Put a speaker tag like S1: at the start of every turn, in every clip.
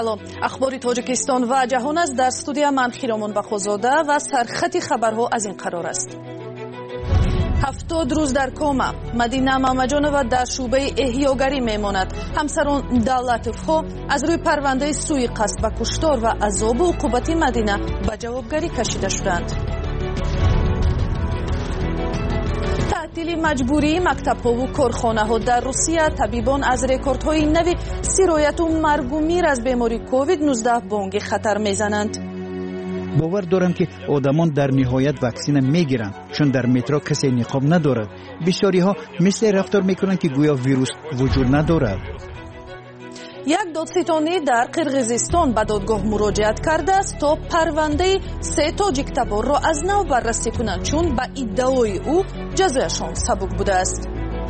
S1: салом. ахбори тоҷикистон ва ҷаҳон аст. дар студия ман Хиромон Бахозода ва сархати хабарҳо аз ин қарор аст. 70 рӯз дар кома. Мадина Мамаҷонова дар шӯъбаи эҳёгарӣ мемонад. ҳамсарон Давлатовҳо аз рӯи парвандаи сӯи қасд ба куштор ва азобу уқубати Мадина ба ҷавобгарӣ кашида шуданд. таътили маҷбурии мактабҳову корхонаҳо дар Русия. табибон аз рекордҳои нави сирояту маргу мир аз бемории COVID-19 бонги хатар мезананд.
S2: бовар дорам ки одамон дар ниҳоят ваксина мегиранд, чун дар метро касе ниқоб надорад. бисёриҳо мисли рафтор мекунанд ки гӯё вирус вуҷуд надорад.
S1: як додситонӣ дар қирғизистон ба додгоҳ муроҷиат кардааст то парвандаи 3 тоҷик таборро аз нав баррасӣ кунанд, чун ба иддаои ӯ ҷазояшон сабук будааст.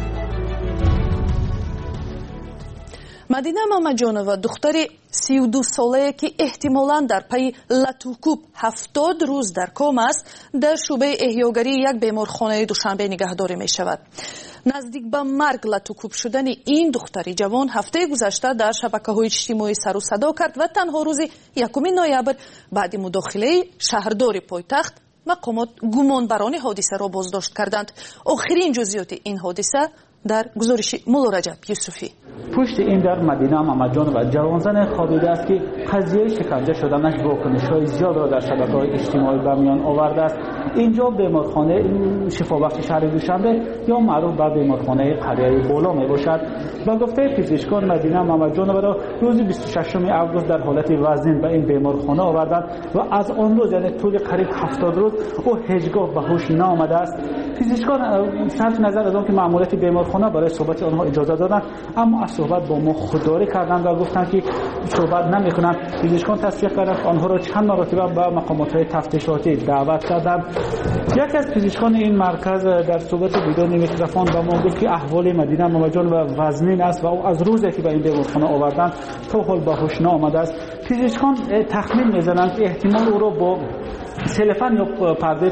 S1: Мадина Мамаҷонова духтари 32 солае ки эҳтимолан дар пайи латукуб 70 рӯз дар кома аст, дар шӯъбаи эҳёгарии як беморхонаи Душанбе нигаҳдорӣ мешавад. наздик ба марг латукуб шудани ин духтари ҷавон ҳафтаи гузашта дар шабакаҳои иҷтимоӣ сару садо кард ва танҳо рӯзи 1 ноябр баъди мудохилаи шаҳрдори пойтахт мақомот гумонбарони ҳодисаро боздошт карданд. охирин ҷузъиёти ин ҳодиса дар гузориши мулло Раҷаб Юсуфӣ.
S3: پشت این در مدینه مماجانова جوانزن خوابیده است که قضیه شکنجه شدنش واکنش‌های زیاد را در شبکه‌های اجتماعی به میان آورده است. اینجا بیمارخانه شفابخش شهر دوشنبه یا معروف به بیمارخانه قریه بالا میباشد. با گفته پزشکان مدینه مماجانova را روز 26 آگوست در حالت وزنین به این بیمارخانه آوردند و از آن روز یعنی طول قریب 70 روز او هیچگاه به هوش نآمده است. پزشکان صرف نظر از آنکه مأموریت بیمارخانه برای صحبت آنها اجازه دادند، اما از صحبت با ما خودداری کردند و گفتند که صحبت نمی‌کنند. پزشکان تصدیق کردند آنها را چند مرتبه به مقامات تفتیشاتی دعوت کردند. یکی از پزشکان این مرکز در صحبت بدون میکروفون با ما گفت که احوال مدینه مماجانova وزنین است و او از روزی که به این بیمارخانه آوردند تا حال به هوش نآمده است. پزشکان تخمین می‌زنند که احتمال او را با تلفن یا پرده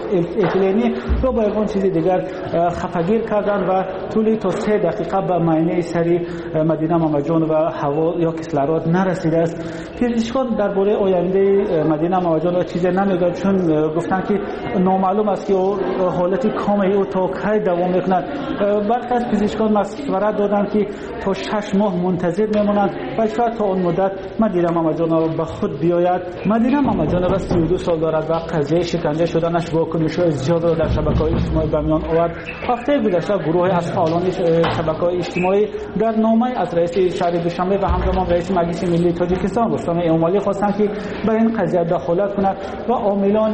S3: اتلینی یا با یگان چیزی دیگر خفگیر کردن و طولی تا 3 دقیقه به معاینه سری مدینه مماجانova هوا یا کسلرات نرسیده است. پزشکان درباره آینده مدینه مماجانova چیزی نمیگن، چون گفتن که نامعلوم است که حالت کام او تا کی دوام میکند. برخی از پزشکان مشورت دادند که تا 6 ماه منتظر میمونند و شاید تا اون مدت مدینه مماجانova به خود بیاید. مدینه مماجانova 32 سال دارد و قضیه شکنجه شدنش واکنش‌های زیاد را در شبکه‌های اجتماعی به میان آورد. هفته گذشته گروه از فعالان شبکه‌های اجتماعی در نامه از رئیس شهر دوشنبه و همزمان رئیس مجلس ملی تاجیکستان رستم امالی خواستند که به این قضیه دخالت کند و عاملان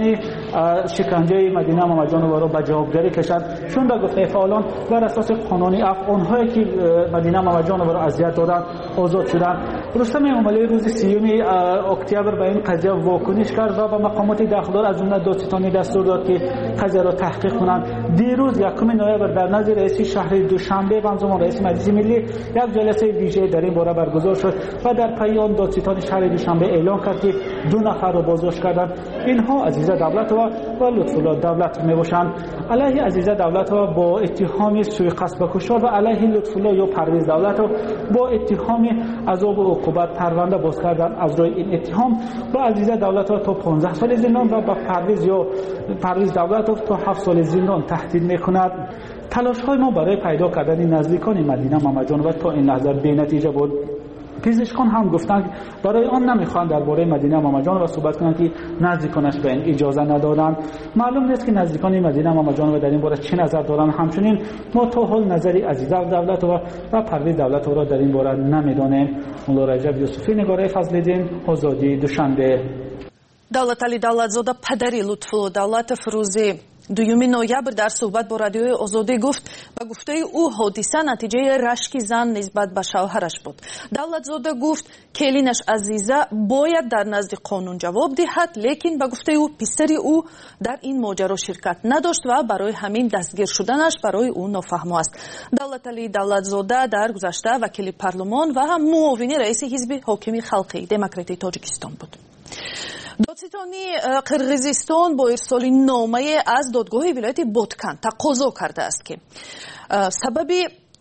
S3: شکنجه مدینه مماجانova را به جوابگری کشد، چون به گفته فعالان بر اساس قانون افغان‌هایی که مدینه مماجانova را اذیت دادند آزاد شدند. رستم امالی روز 30 اکتبر به این قضیه واکنش کرد و به مقامات داخلدار از جمله دادستانی دستور داد که قضیه را تحقیق کنند. دیروز 1 نوامبر در نزد رئیس شهر دوشنبه و همزمان رئیس مجلس ملی یک جلسه ویژه در این باره برگزار شد و در پی آن دادستان شهر دوشنبه اعلام کرد که 2 نفر را بازداشت کردند. اینها عزیزه دولتova و لطف‌الله دولت میباشند. علیه عزیزه دولتova با اتهام سوء قصد به کشتار و علیه لطف‌الله یا پرویز دولتov با اتهام عذاب و عقوبت پرونده باز کردند. از روی این اتهام با عزیزه دولتova تا 15 سال زندان و با پرویز دولتov تا 7 سال زندان تهدید میکند. تلاش‌های ما برای پیدا کردن نزدیکان مدینه مماجانova تا این لحظه بی‌نتیجه بود. پزشکان هم گفتند برای آن نمیخوان درباره مدینه مماجانova صحبت کنند که نزدیکانش به این اجازه ندادند. معلوم نیست که نزدیکان مدینه مماجانova در این باره چه نظر دارند. همچنین ما تا حال نظری عزیزه دولتova و پرویز دولتov را در این باره نمیدانیم. مولو رجب یوسفی، نگاره فضل‌الدین، آزادی، دوشنبه.
S1: давлатали давлатзода падари лутфулло давлатов рӯзи 2 ноябр дар суҳбат бо радиои озодӣ гуфт ба гуфтаи ӯ ҳодиса натиҷаи рашки зан нисбат ба шавҳараш буд. давлатзода гуфт келинаш азиза бояд дар назди қонун ҷавоб диҳад, лекин ба гуфтаи ӯ писари ӯ дар ин моҷаро ширкат надошт ва барои ҳамин дастгир шуданаш барои ӯ нофаҳмо аст. давлатали давлатзода дар гузашта вакили парлумон ва ҳам муовини раиси ҳизби ҳокими халқии демократии тоҷикистон буд. додситони қирғизистон бо ирсоли номае аз додгоҳи вилояти Боткан тақозо кардааст ки сабаби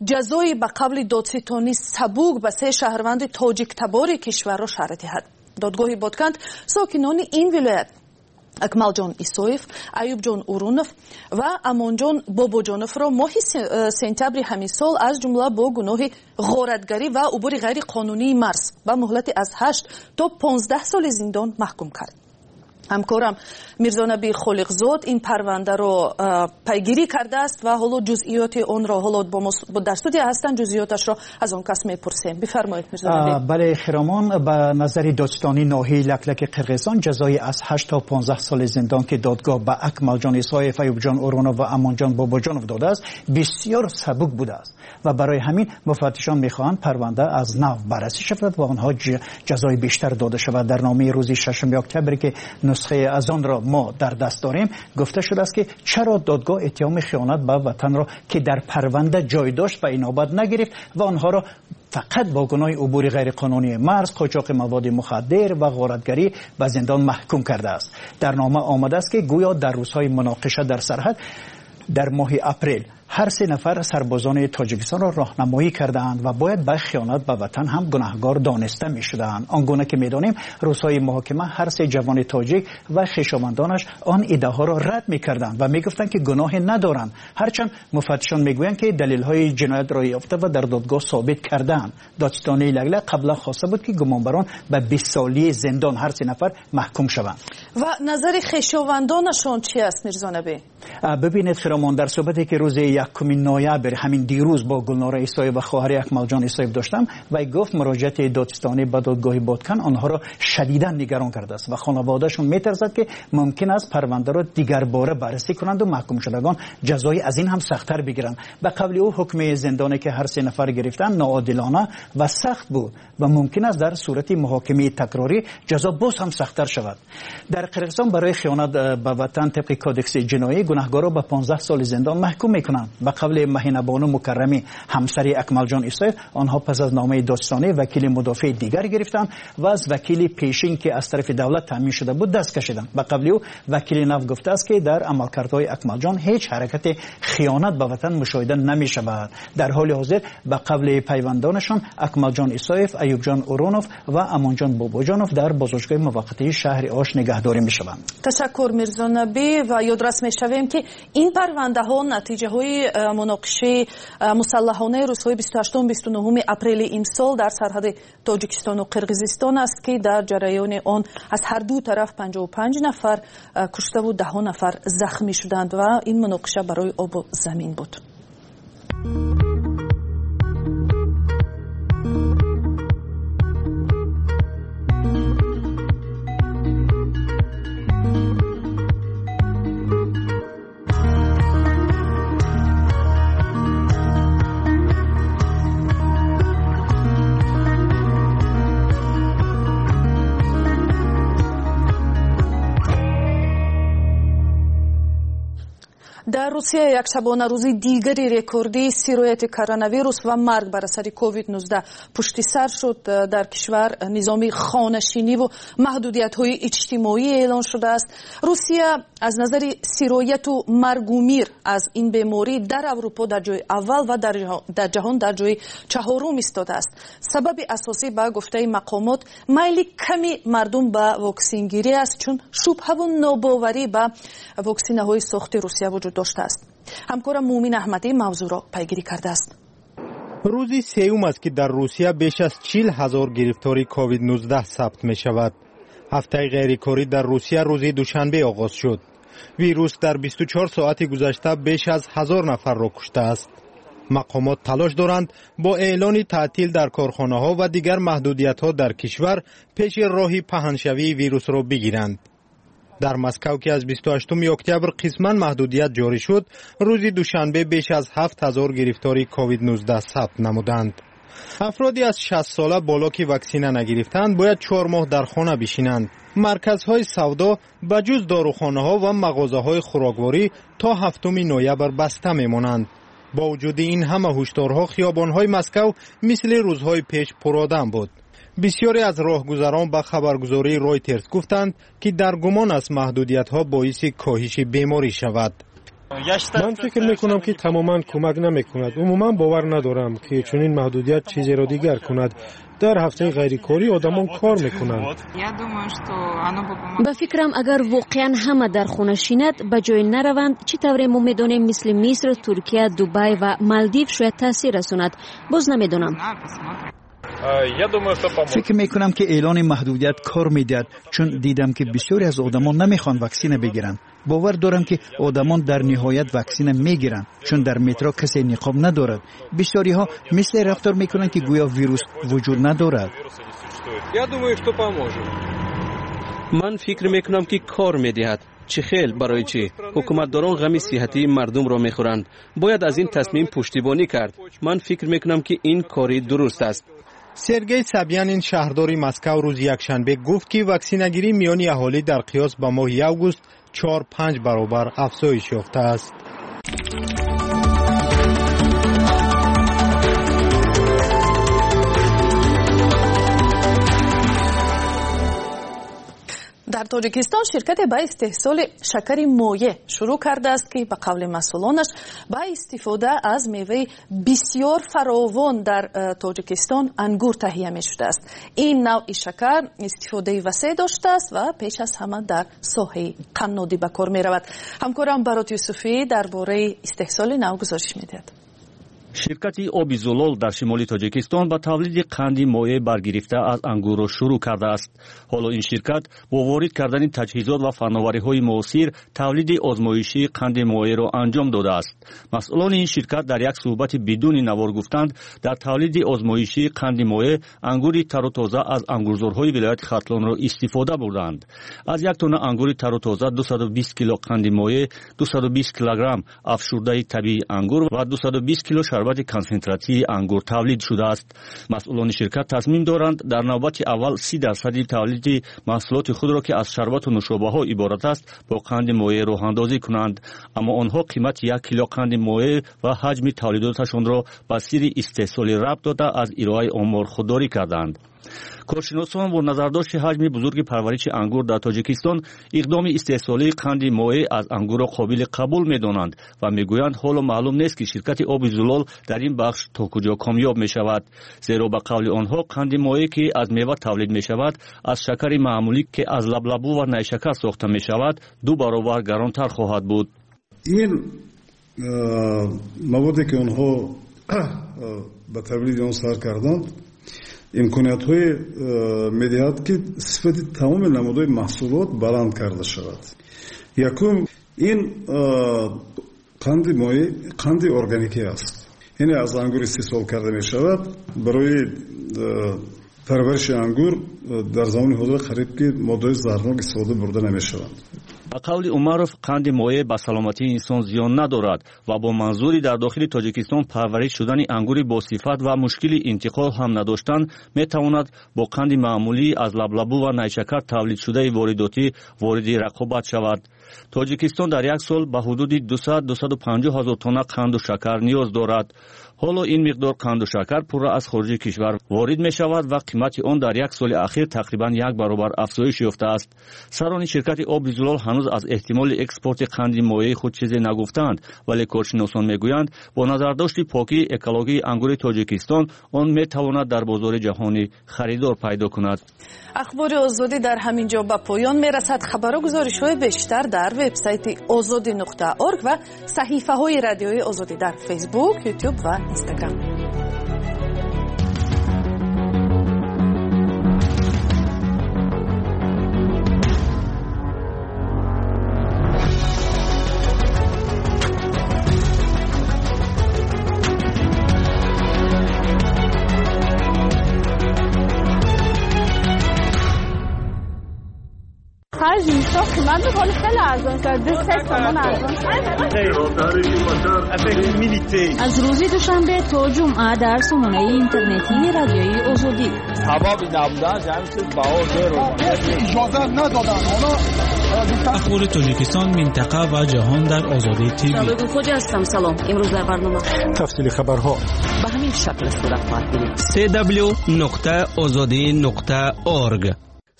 S1: جزای به قبل دادستانی سبوک به 3 شهروند تاجیک تبار کشور را شرح دهد. دادگاه بادکند ساکنان این ولایت اکمالجان ایسویف، ایوبجان اورونوف و امانجان باباجانوف را ماه سپتامبر همین سال از جمله با گناه غارتگری و عبور غیر قانونی مرز به مهلت از 8 تا 15 سال زندان محکوم کرد. همکارم میرزانبی خالقزاد این پرونده را پیگیری کرده است و حالا جزئیات آن را حالا با در استودیو هستند، جزئیاتش را از آن کس میپرسیم. بفرمایید میرزانبی.
S2: بله خرامان، به نظر دادستانی ناحیه لکلک قرقیزستان جزای از 8 تا 15 سال زندان که دادگاه به اکمالجان ایسایف، ایوبجان اورونوف و امانجان باباجانوف داده است بسیار سبک بوده است و برای همین مفتشان میخواهند پرونده از نو بررسی شود و آنها جزای بیشتر داده شود. در نامه روز 6 اکتبر که نسخه از آن را ما در دست داریم گفته شده است که چرا دادگاه اتهام خیانت به وطن را که در پرونده جای داشت به اینابت نگرفت و آنها را فقط با گناه عبور غیرقانونی مرز، قاچاق مواد مخدر و غارتگری به زندان محکوم کرده است. در نامه آمده است که گویا در روزهای مناقشه در سرحد در ماه اپریل هر 3 نفر سربازان تاجیکستان را راهنمایی کردند و باید به خیانت به وطن هم گناهکار دانسته می شدند. آنگونه که می دانیم روزهای محاکمه هر 3 جوان تاجیک و خویشاوندانش آن ایده ها را رد می کردند و می گفتند که گناه ندارند، هرچند مفتشان می گویند که دلیل های جنایت را یافته و در دادگاه ثابت کردند. دادستانی لگلک قبلا خواسته بود که گمانبران به 20 سالی زندان هر 3 نفر محکوم شوند.
S1: و نظر خویشاوندانشان چی است میرزانبی؟
S2: ببینید خرامان، در صحبتی که روز 1 نوامبر همین دیروز با گلنار ایسایف و خواهر اکمالجان ایسایف داشتم و گفت مراجعت دادستانی به دادگاه بادکن آنها را شدیدا نگران کرده است و خانوادهشون میترسد که ممکن است پرونده را دیگر باره بررسی کنند و محکوم شدگان جزای از این هم سخت‌تر بگیرند. به قبل او حکم زندانی که هر 3 نفر گرفتن ناعادلانه و سخت بود و ممکن است در صورت محاکمه تکراری جزا باز هم سخت‌تر شود. در قرقیزستان برای خیانت به وطن طبق کادکس جنایی گناهکارا به 15 سال زندان محکوم میکنند. به قبل مهینه بانو مکرمی همسر اکمالجان ایسایف آنها پس از نامه دادستانی وکیل مدافع دیگر گرفتند و از وکیل پیشین که از طرف دولت تامین شده بود دست کشیدند. به قبل او وکیل نو گفته است که در عملکردهای اکمالجان هیچ حرکت خیانت به وطن مشاهده نمی شود. در حال حاضر به قبل پیوندانشان اکمالجان ایسایف، ایوبجان اورونوف و امانجان باباجانوف در بازداشتگاه موقتی شهر آش نگهداری می شوند.
S1: تشکر میرزانبی. و یادرس می شویم که این پرونده ها نتیجه های مناقشه مسلحانه روزهای 28 و 29 اپریل امسال در سرحد تاجیکستان و قرقیزستان است که در جریان آن از هر دو طرف 55 نفر کشته و 10 نفر زخمی شدند و این مناقشه برای آب و زمین بود. در روسیه یک شبانه روزی دیگری رکوردی سیرایت کرونا ویروس و مرگ بر اثر کووید 19 پشت سر شد. در کشور نظام خانه‌نشینی و محدودیت‌های اجتماعی اعلان شده است. روسیه از نظر سیرایت و مرگ و میر از این بیماری در اروپا در جای اول و در جهان در جای 4 ایستاده است. سبب اساسی به گفته مقامات میل کمی مردم به واکسن گیری است، چون شبهه و ناباوری به واکسن‌های ساخت روسیه وجود داشته است. همکارم مومن احمدی موضوع را پیگیری کرده است.
S4: روزی سوم است که در روسیه بیش از 40,000 گرفتاری کووید 19 ثبت می شود. هفته غیرکاری در روسیه روز دوشنبه آغاز شد. ویروس در 24 ساعت گذشته بیش از 1000 نفر را کشته است. مقامات تلاش دارند با اعلان تعطیل در کارخانه‌ها و دیگر محدودیت‌ها در کشور پیش راهی پهنشوی ویروس را بگیرند. در مسکو که از 28 اکتبر قسماً محدودیت جاری شد، روز دوشنبه بیش از 7000 گرفتاری کووید 19 ثبت نمودند. افرادی از 60 ساله بالا که واکسن نگرفتند باید 4 ماه در خانه بشینند. مرکزهای سودا بجز داروخانه‌ها و مغازه‌های خوراکواری تا 7 نوامبر بسته می‌مانند. با وجود این همه هشدارها خیابان‌های مسکو مثل روزهای پیش پرآدم بود. بسیاری از راهگذران به خبرگزاری رویترز گفتند که در گمان است محدودیت‌ها باعث کاهش بیماری شود. من فکر میکنم که تماما کمک نمیکند. عموما باور ندارم که چنین محدودیت چیزی را دیگر کند. در هفته غیرکاری آدمان کار میکنند.
S5: به فکرم اگر واقعا همه در خانه شینند به جای نروند، چی طوری ما میدانیم مثل مصر، ترکیه، دبی و مالدیو شاید تاثیر رساند. باز نمیدونم.
S2: فکر میکنم که اعلان محدودیت کار میدهد، چون دیدم که بسیاری از آدمان نمیخوان واکسین بگیرن. باور دارم که آدمان در نهایت واکسین میگیرن، چون در مترو کسی نقاب ندارد. بسیاری ها مثل رفتار میکنن که گویا ویروس وجود ندارد.
S6: من فکر میکنم که کار میدهد. چه خیل برای چی؟ حکومتداران غم صحتی مردم را میخورند. باید از این تصمیم پشتیبانی کرد. من فکر میکنم که این کاری درست است.
S4: سرگئی سابیانین شهرداری مسکو روز یکشنبه گفت که واکسینگیری میان اهالی در قیاس با ماه اوگوست 4-5 برابر افزایش یافته است.
S1: در تاجیکستان شرکت به استحصال شکر مایع شروع کرده است که به قول مسئولانش با استفاده از میوه بسیار فراوان در تاجیکستان انگور تهیه می شده است. این نوع شکر استفاده وسیع داشته است و پیش از همه در ساحه قنادی به کار می رود. همکارم برات یوسفی درباره استحصال نو گزارش می دهد.
S7: شرکت آبی زلال در شمال تاجیکستان با تولید قند مایع برگرفته از انگور را شروع کرده است. حالا این شرکت با وارد کردن تجهیزات و فناوری‌های معاصر تولید آزمایشی قند مایع را انجام داده است. مسئولان این شرکت در یک صحبت بدون نوار گفتند در تولید آزمایشی قند مایع انگور تر و تازه از انگورزارهای ولایت ختلان را استفاده بردند. از یک تن انگور تر و تازه 220 کیلو قند مایع، 220 کیلوگرم افشرده طبیعی انگور و 220 کیلو شربت کنسنتراتی انگور تولید شده است. مسئولان شرکت تصمیم دارند در نوبت اول 30% تولید محصولات خود را که از شربت و نوشابه‌ها عبارت است با قند مایع راه اندازی کنند، اما آنها قیمت 1 کیلو قند مایع و حجم تولیداتشان را به سیر استحصال ربط داده از ارائه آمار خودداری کردند. کارشناسان با نظرداشت حجم بزرگ پرورش انگور در تاجیکستان اقدام استحصالی قند مایع از انگور را قابل قبول می‌دانند و میگویند حالا معلوم نیست که شرکت آب زلال در این بخش تا کجا کامیاب می‌شود، زیرا به قول آنها قند مایع که از میوه تولید می‌شود از شکر معمولی که از لبلبو و نیشکر ساخته می‌شود 2 برابر گرانتر خواهد بود.
S8: این موادی که آنها به تولید آن سر کردند امکانیت های میدهد که صفت تمام نمودهای محصولات بلند کرده شود. یکم این قند مایع قند ارگانیکی است. یعنی از انگور استحصال کرده می شود. برای پرورش انگور در زمان حاضر قریب که ماده زهرناک استفاده برده نمی شود.
S7: به قول عمرов قند مایع به سلامتی انسان زیان ندارد و با منظوری در داخل تاجیکستان پرورش شدن انگور با صفت و مشکل انتقال هم نداشتن می تواند با قند معمولی از لبلبو و نیشکر تولید شده وارداتی وارد رقابت شود. تاجیکستان در یک سال به حدود 200-250 هزار تن قند و شکر نیاز دارد. حالا این مقدار قند و شکر پورا از خارج کشور وارد می شود و قیمت آن در یک سال اخیر تقریبا 1 برابر افزایش یافته است. سران شرکت آب زلال هنوز از احتمال اکسپورت قند مایع خود چیزی نگفتند، ولی کارشناسان میگویند با نظرداشت پاکی اکولوژی انگور تاجیکستان آن می تواند در بازار جهانی خریدار پیدا کند.
S1: اخبار آزادی در همین جا به پایان می رسد. خبر و گزارش‌های بیشتر در وبسایت azadi.org و صحیفه‌های رادیوی آزادی در فیسبوک، یوتیوب و اینستاگرام.
S9: خرج اینستا قیمت رو خیلی ارزان کرده، 3 تومن ارزان
S5: از روز دوشنبه تا جمعه در سامانه اینترنتی رادیوی آزادی
S10: ثوابی نبودن جمعیت بها اجازه ندادن.
S11: اخبار تاجیکستان، منطقه و جهان در آزادی تیوی.
S5: سلام خوجا هستم. سلام. امروز در برنامه
S2: تفصیل خبرها
S12: به همین شکل صورت خواهد گرفت.
S6: www.azadi.org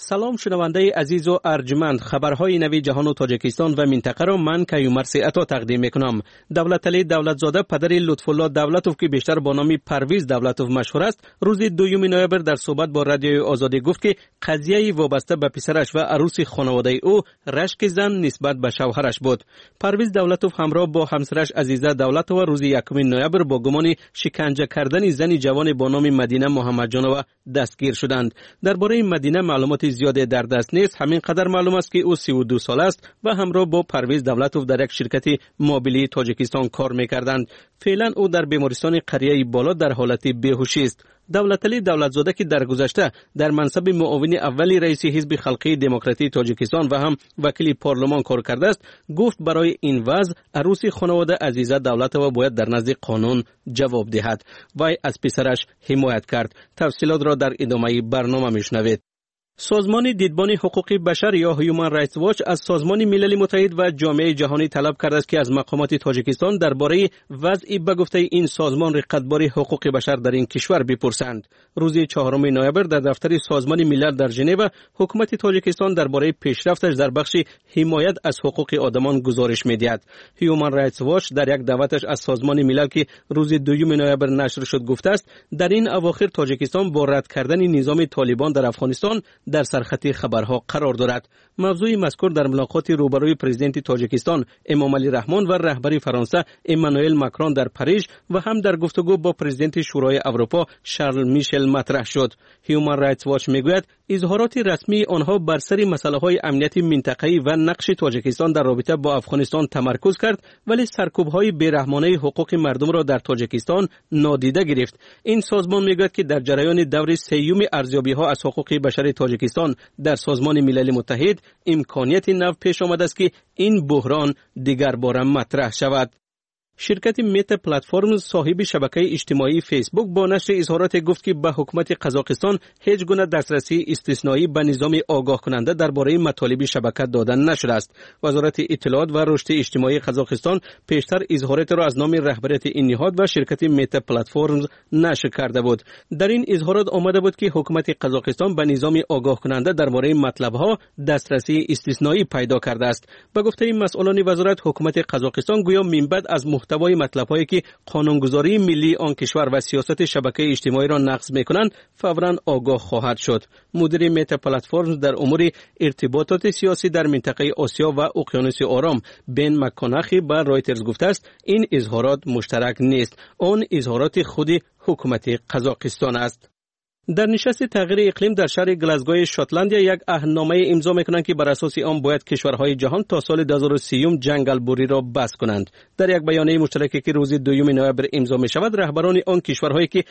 S6: سلام شنونده عزیز و ارجمند، خبرهای نوی جهان و تاجیکستان و منطقه را من کیومرث عطا تقدیم میکنم. دولتعلی دولتزاده پدر لطفالله دولتوف که بیشتر با نام پرویز دولتوف مشهور است، روز 2 نوامبر در صحبت با رادیوی آزادی گفت که قضیه وابسته به پسرش و عروس خانواده او رشک زن نسبت به شوهرش بود. پرویز دولتوف همراه با همسرش عزیزه دولتوف روز 1 نوامبر با گمان شکنجه کردن زنی جوان با نام مدینه محمدجانова دستگیر شدند. درباره مدینه معلومات زیادی در دست نیست. همین قدر معلوم است که او 32 سال است و همراه با پرویز دولتوف در یک شرکت موبیلی تاجیکستان کار می‌کردند. فعلا او در بیمارستان قریه بالا در حالت بیهوشی است. دولتعلی دولتزاده که در گذشته در منصب معاون اولی رئیس حزب خلقی دموکراتی تاجیکستان و هم وکیل پارلمان کار کرده است، گفت برای این وضع عروس خانواده عزیزه دولتوف باید در نزد قانون جواب دهد. وی از پسرش حمایت کرد. تفصیلات را در ادامه برنامه میشنوید. سازمان دیدبان حقوق بشر یا هیومن رایتس واچ از سازمان ملل متحد و جامعه جهانی طلب کرده است که از مقامات تاجیکستان درباره وضع به گفته این سازمان رقابت‌باری حقوق بشر در این کشور بپرسند. روز 4 نوامبر در دفتر سازمان ملل در ژنو حکومت تاجیکستان درباره پیشرفتش در بخش حمایت از حقوق آدمان گزارش می‌دهد. هیومن رایتس واچ در یک دعوتش از سازمان ملل که روز 2 نوامبر نشر شد گفته است در این اواخر تاجیکستان با رد کردن نظام طالبان در افغانستان در سرخط خبرها قرار دارد. موضوع مذکور در ملاقات روبروی پرزیدنت تاجیکستان امامعلی رحمان و رهبر فرانسه امانوئل ماکرون در پاریژ و هم در گفتگو با پرزیدنت شورای اروپا شارل میشل مطرح شد. هیومن رایتس واچ میگوید اظهارات رسمی آنها بر سر مسائل امنیتی منطقه‌ای و نقش تاجیکستان در رابطه با افغانستان تمرکز کرد، ولی سرکوب‌های بی‌رحمانه حقوق مردم را در تاجیکستان نادیده گرفت. این سازمان میگوید که در جریان دور سیوم ارزیابی‌ها از حقوق بشر تاجیکستان در سازمان ملل متحد امکانیت نو پیش آمده است که این بحران دیگر بار مطرح شود. شرکت متا پلتفرم صاحب شبکه اجتماعی فیسبوک با نشر اظهارات گفت که به حکومت قزاقستان هیچ گونه دسترسی استثنایی به نظام آگاه کننده درباره مطالب شبکه دادن نشده است. وزارت اطلاعات و رشد اجتماعی قزاقستان پیشتر اظهارات را از نام رهبریت این نهاد و شرکت متا پلتفرم نشر کرده بود. در این اظهارات آمده بود که حکومت قزاقستان به نظام آگاه کننده درباره مطلب‌ها دسترسی استثنایی پیدا کرده است. به گفته مسئولان وزارت، حکومت قزاقستان گویا منبع از محتوای مطلب‌هایی که قانونگذاری ملی آن کشور و سیاست شبکه اجتماعی را نقض می‌کنند فوراً آگاه خواهد شد. مدیر متا پلتفرم در امور ارتباطات سیاسی در منطقه آسیا و اقیانوس آرام بن مکانخی به رایترز گفته است این اظهارات مشترک نیست، آن اظهارات خود حکومت قزاقستان است. در نشست تغییر اقلیم در شهر گلاسگوی شاتلندیا یک عهدنامه امضا می‌کنند که بر اساس آن باید کشورهای جهان تا سال 2030 جنگل‌بری را بس کنند. در یک بیانیه مشترکی که روز 2 نوامبر امضا می‌شود، رهبران آن کشورهایی که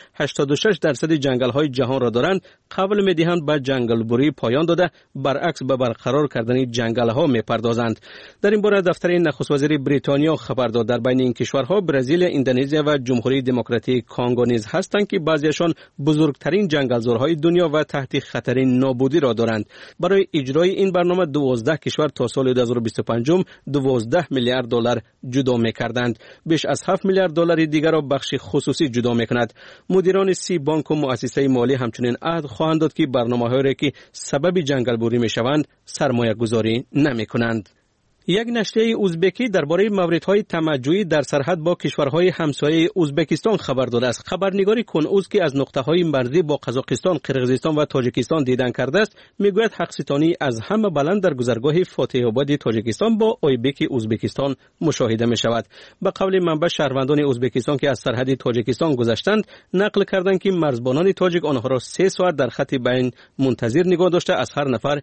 S6: 86% جنگل‌های جهان را دارند قول می‌دهند به جنگل‌بری پایان داده برعکس به برقرار کردن جنگل‌ها می‌پردازند. در این باره دفتر نخست وزیر بریتانیا خبر داد در بین این کشورها برزیل، اندونزیا و جمهوری دموکراتیک کانگو نیز هستند که بعضیشان بزرگترین جنگلزارهای دنیا و تحت خطر نابودی را دارند. برای اجرای این برنامه 12 کشور تا سال 2025 12 میلیارد دلار جدا می‌کردند. بیش از 7 میلیارد دلار دیگر را بخش خصوصی جدا می‌کند. مدیران 30 بانک و مؤسسه مالی همچنین عهد خواهند داد که برنامه‌هایی را که سبب جنگلبری می‌شوند سرمایه‌گذاری نمی‌کنند. یک نشریه ازبکی درباره موردهای تمجعی در سرحد با کشورهای همسایه ازبکستان خبر داده است. خبرنگار کنعوز که از نقطه‌های مرزی با قزاقستان، قرقیزستان و تاجیکستان دیدن کرده است، میگوید حق‌ستانی از همه بلند در گذرگاه فاتح آباد تاجیکستان با آیبک ازبکستان مشاهده می‌شود. به قول منبع شهروندان ازبکستان که از سرحد تاجیکستان گذشتند، نقل کردند که مرزبانان تاجیک آنها را 3 ساعت در خط بین منتظر نگاه داشته از هر نفر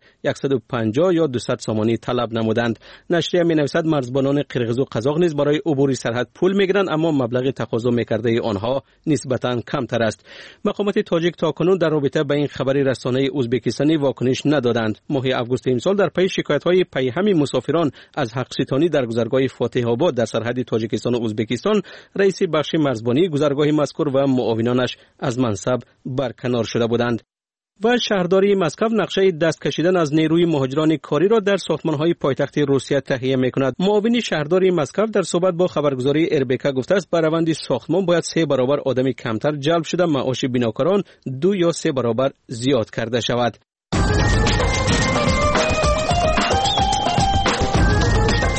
S6: 150 یا 200 سامانی طلب نمودند. نشریه می‌نویسد مرزبانان قرقیز و قزاق نیز برای عبور سرحد پول می‌گیرند، اما مبلغ تقاضا می‌کرده آنها نسبتاً کمتر است. مقامات تاجیک تاکنون در رابطه با این خبر رسانه ازبکستانی واکنش ندادند. ماه آگوست امسال در پی شکایت‌های پیهم مسافران از حق‌ستانی در گذرگاه فاتح آباد در سرحد تاجیکستان و ازبکستان، رئیس بخش مرزبانی گذرگاه مذکور و معاونانش از منصب برکنار شده بودند. و شهرداری مسکو نقشه دست کشیدن از نیروی مهاجران کاری را در ساختمان‌های پایتخت روسیه تهیه می‌کند. معاون شهرداری مسکو در صحبت با خبرگزاری اربکا گفته است به روند ساختمان باید 3 برابر آدم کمتر جلب شده، معاش بیناکاران 2 یا 3 برابر زیاد کرده شود.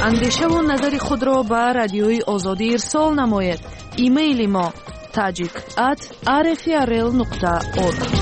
S1: اندیشه و نظر خود را به رادیوی آزادی ارسال نماید. ایمیل ما tajik@rfrl.org.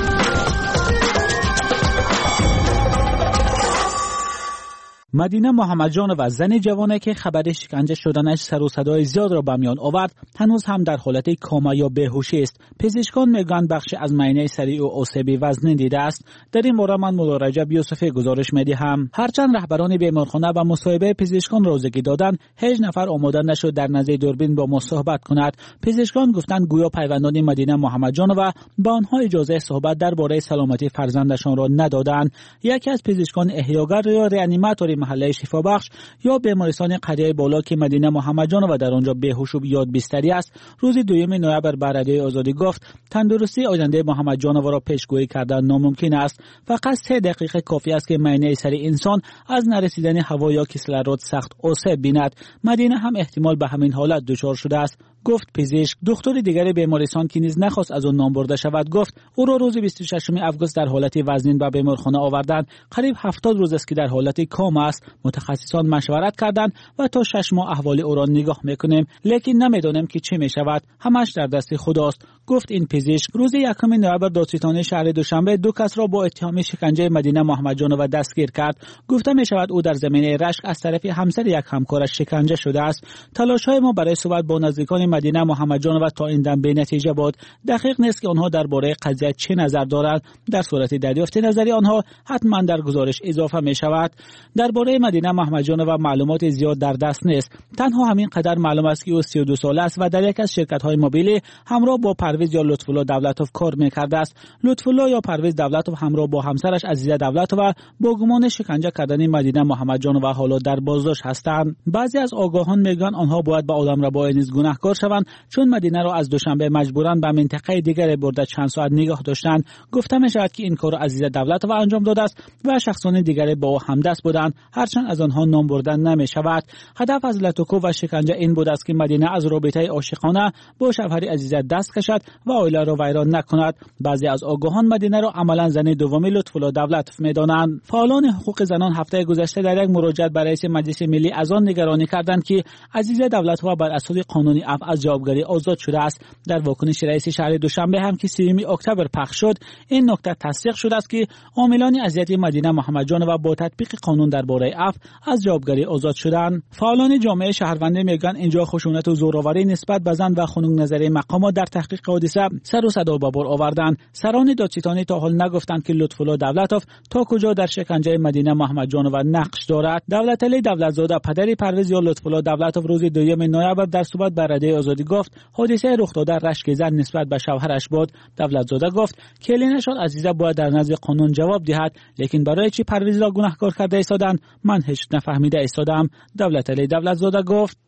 S12: مدینه محمدجان و زن جوانه که خبر شکنجه شدنش سر و صدای زیاد را به میان آورد هنوز هم در حالت کاما یا بیهوشی است. پزشکان میگن بخش از معاینه سریع و عصبی وزن دیده است. در این مورد من مولا رجب یوسفی گزارش میدهم. هرچند رهبران بیمارخانه و مصاحبه پزشکان روزگی دادن، هیچ نفر آماده نشد در نزد دوربین با ما صحبت کند. پزشکان گفتند گویا پیوندان مدینه محمدجان و به آنها اجازه صحبت درباره سلامتی فرزندشان را ندادند. یکی از پزشکان احیاگر یا ریانیماتور محله شفابخش یا بیمارستان قریه بالا که مدینه محمدجان و در آنجا بیهوش و یاد بستری است، روز 2 نوامبر به رادیوی آزادی گفت تندرستی آینده محمدجان را پیشگویی کردن ناممکن است. فقط 3 دقیقه کافی است که معاینه سری انسان از نرسیدن هوا یا کسلرود سخت آسیب بیند. مدینه هم احتمال به همین حالت دچار شده است، گفت پزشک. دکتر دیگر بیمارستان که نیز نخواست از آن نام برده شود گفت او را روز 26 آگوست در حالت وزنین به بیمارخانه آوردند. قریب 70 روز است که در حالت کام است. متخصصان مشورت کردند و تا 6 ماه احوال او را نگاه میکنیم، لیکن نمیدانیم که چه میشود. همش در دست خداست، گفت این پزشک. روز 1 نوامبر دادستانی شهر دوشنبه 2 کس را با اتهام شکنجه مدینه محمدجان و دستگیر کرد. گفته میشود او در زمینه رشک از طرف همسر یک همکارش شکنجه شده است. تلاش‌های ما برای صحبت با نزدیکان مدینه محمدجان و تا این دم به نتیجه بود. دقیق نیست که آنها درباره قضیه چه نظر دارند. در صورت دریافت نظری آنها حتما در گزارش اضافه می شود. درباره مدینه محمدجان و معلومات زیاد در دست نیست. تنها همین قدر معلوم است که او 32 ساله است و در یک از شرکت‌های موبیلی همراه با پرویز یا لطف‌الله دولتوف کار می‌کرده است. لطف‌الله یا پرویز دولتوف همراه با همسرش عزیزه دولتوف با گمان شکنجه کردن مدینه محمدجان و حالا در بازداشت هستند. بعضی از آگاهان میگن آنها باید به آدمربایی نیز گناهکار شوند، چون مدینه را از دوشنبه مجبوراً به منطقه دیگر برده چند ساعت نگاه داشتند. گفته می‌شود که این کار عزیزه دولتوف انجام داده است و شخصان دیگر با او همدست بودند، هرچند از آنها نام بردن نمی‌شود. هدف از لطوکو و شکنجه این بود است که مدینه از رابطه عاشقانه با شوهر عزیزه دست کشد و عائله را ویران نکند. بعضی از آگاهان مدینه را عملاً زن دوم لطف‌الله دولتوف می‌دانند. فعالان حقوق زنان هفته گذشته در یک مراجعه برای رئیس مجلس ملی از آن نگرانی کردند که عزیزه دولتوف بر اساس قانونی عفو از جوابگری آزاد شده است. در واکنش رئیس شهر دوشنبه هم که 3 اکتبر پخش شد، این نکته تصدیق شده است که عاملان اذیت مدینه محمدجان و با تطبیق قانون درباره عفو از جوابگری آزاد شدند. فعالان جامعه شهرونده میگن اینجا خشونت و زورآوری نسبت به زن و خنک نظری مقامات در تحقیق حادثه سر و صدا به بار آوردند. سران دادستانی تا حال نگفتند که لطف‌الله دولتوف تا کجا در شکنجه مدینه محمدجان و نقش دارد. دولتعلی دولتزاده پدر پرویز یا لطف‌الله دولتوف روز 2 نوامبر در صحبت با رادیوی آزادی گفت حادثه رخ داده رشک زن نسبت به شوهرش بود. دولتزاده گفت کلینشان عزیزه باید در نزد قانون جواب دهد، لیکن برای چی پرویز را گناهکار کرده ایستادند من هیچ نفهمیده ایستادم. دولتعلی دولتزاده گفت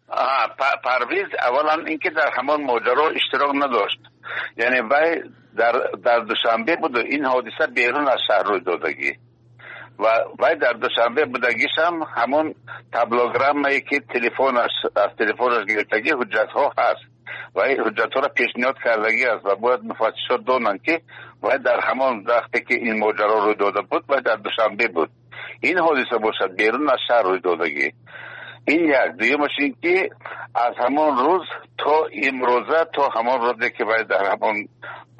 S13: پرویز اولا اینکه در همان ماجرا اشتراک نداشت، یعنی وی در دوشنبه بود این حادثه بیرون از شهر روی دادگی و وی در دوشنبه بودگیش هم همون تبلوگرام که از تلفنش گرفتگی حجت ها هست و این حجت ها را پیشنهاد کردگی است و باید مفتشات دانند که وی در همان وقتی که این ماجرا روی داده بود و در دوشنبه بود این حادثه باشد بیرون از شهر روی دادگی. این یک. دویمش این که از همان روز تا امروزه تا همان روزی که باید در همان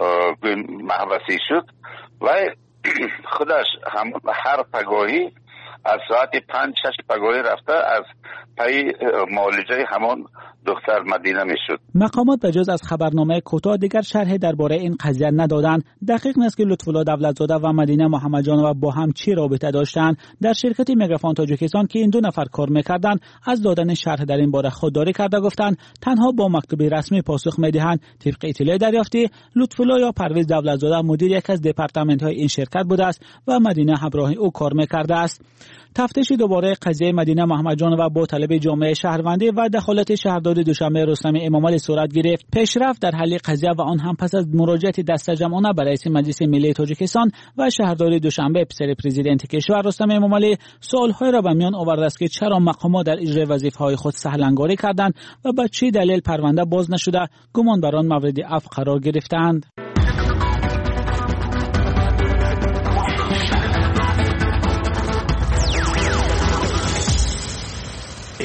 S13: محبسی شد و خودش هر پگاهی از ساعت 5-6 پگاهی رفته از پای معالجه همان دختر مدینه میشد.
S12: مقامات به جز از خبرنامه کوتاه دیگر شرح درباره این قضیه ندادند. دقیق نیست که لطف‌الله دولتزاده و مدینه محمدجان با هم چی رابطه داشتند. در شرکت مگافون تاجیکستان که این 2 نفر کار میکردند از دادن شرح در این باره خودداری کرده گفتند تنها با مکتوب رسمی پاسخ میدهند. طبق اطلاع دریافتی لطف‌الله یا پرویز دولتزاده مدیر یک از دپارتمنت‌های این شرکت بوده است و مدینه همراه او کار میکرده است. تفتیش دوباره قضیه مدینه محمدجان و با طلب جامعه شهروندی و دخالت شهردار دوشنبه رستم امامعلی صورت گرفت. پیشرفت در حل قضیه و آن هم پس از مراجعت دسته جمعانه برای رئیس مجلس ملی تاجیکستان و شهردار دوشنبه پسر پرزیدنت کشور رستم امامعلی سوال‌های را به میان آورده است که چرا مقامات در اجرای وظیفه‌های خود سهل‌انگاری کردند و به چه دلیل پرونده باز نشده گمان بر آن مورد عفو قرار گرفتند.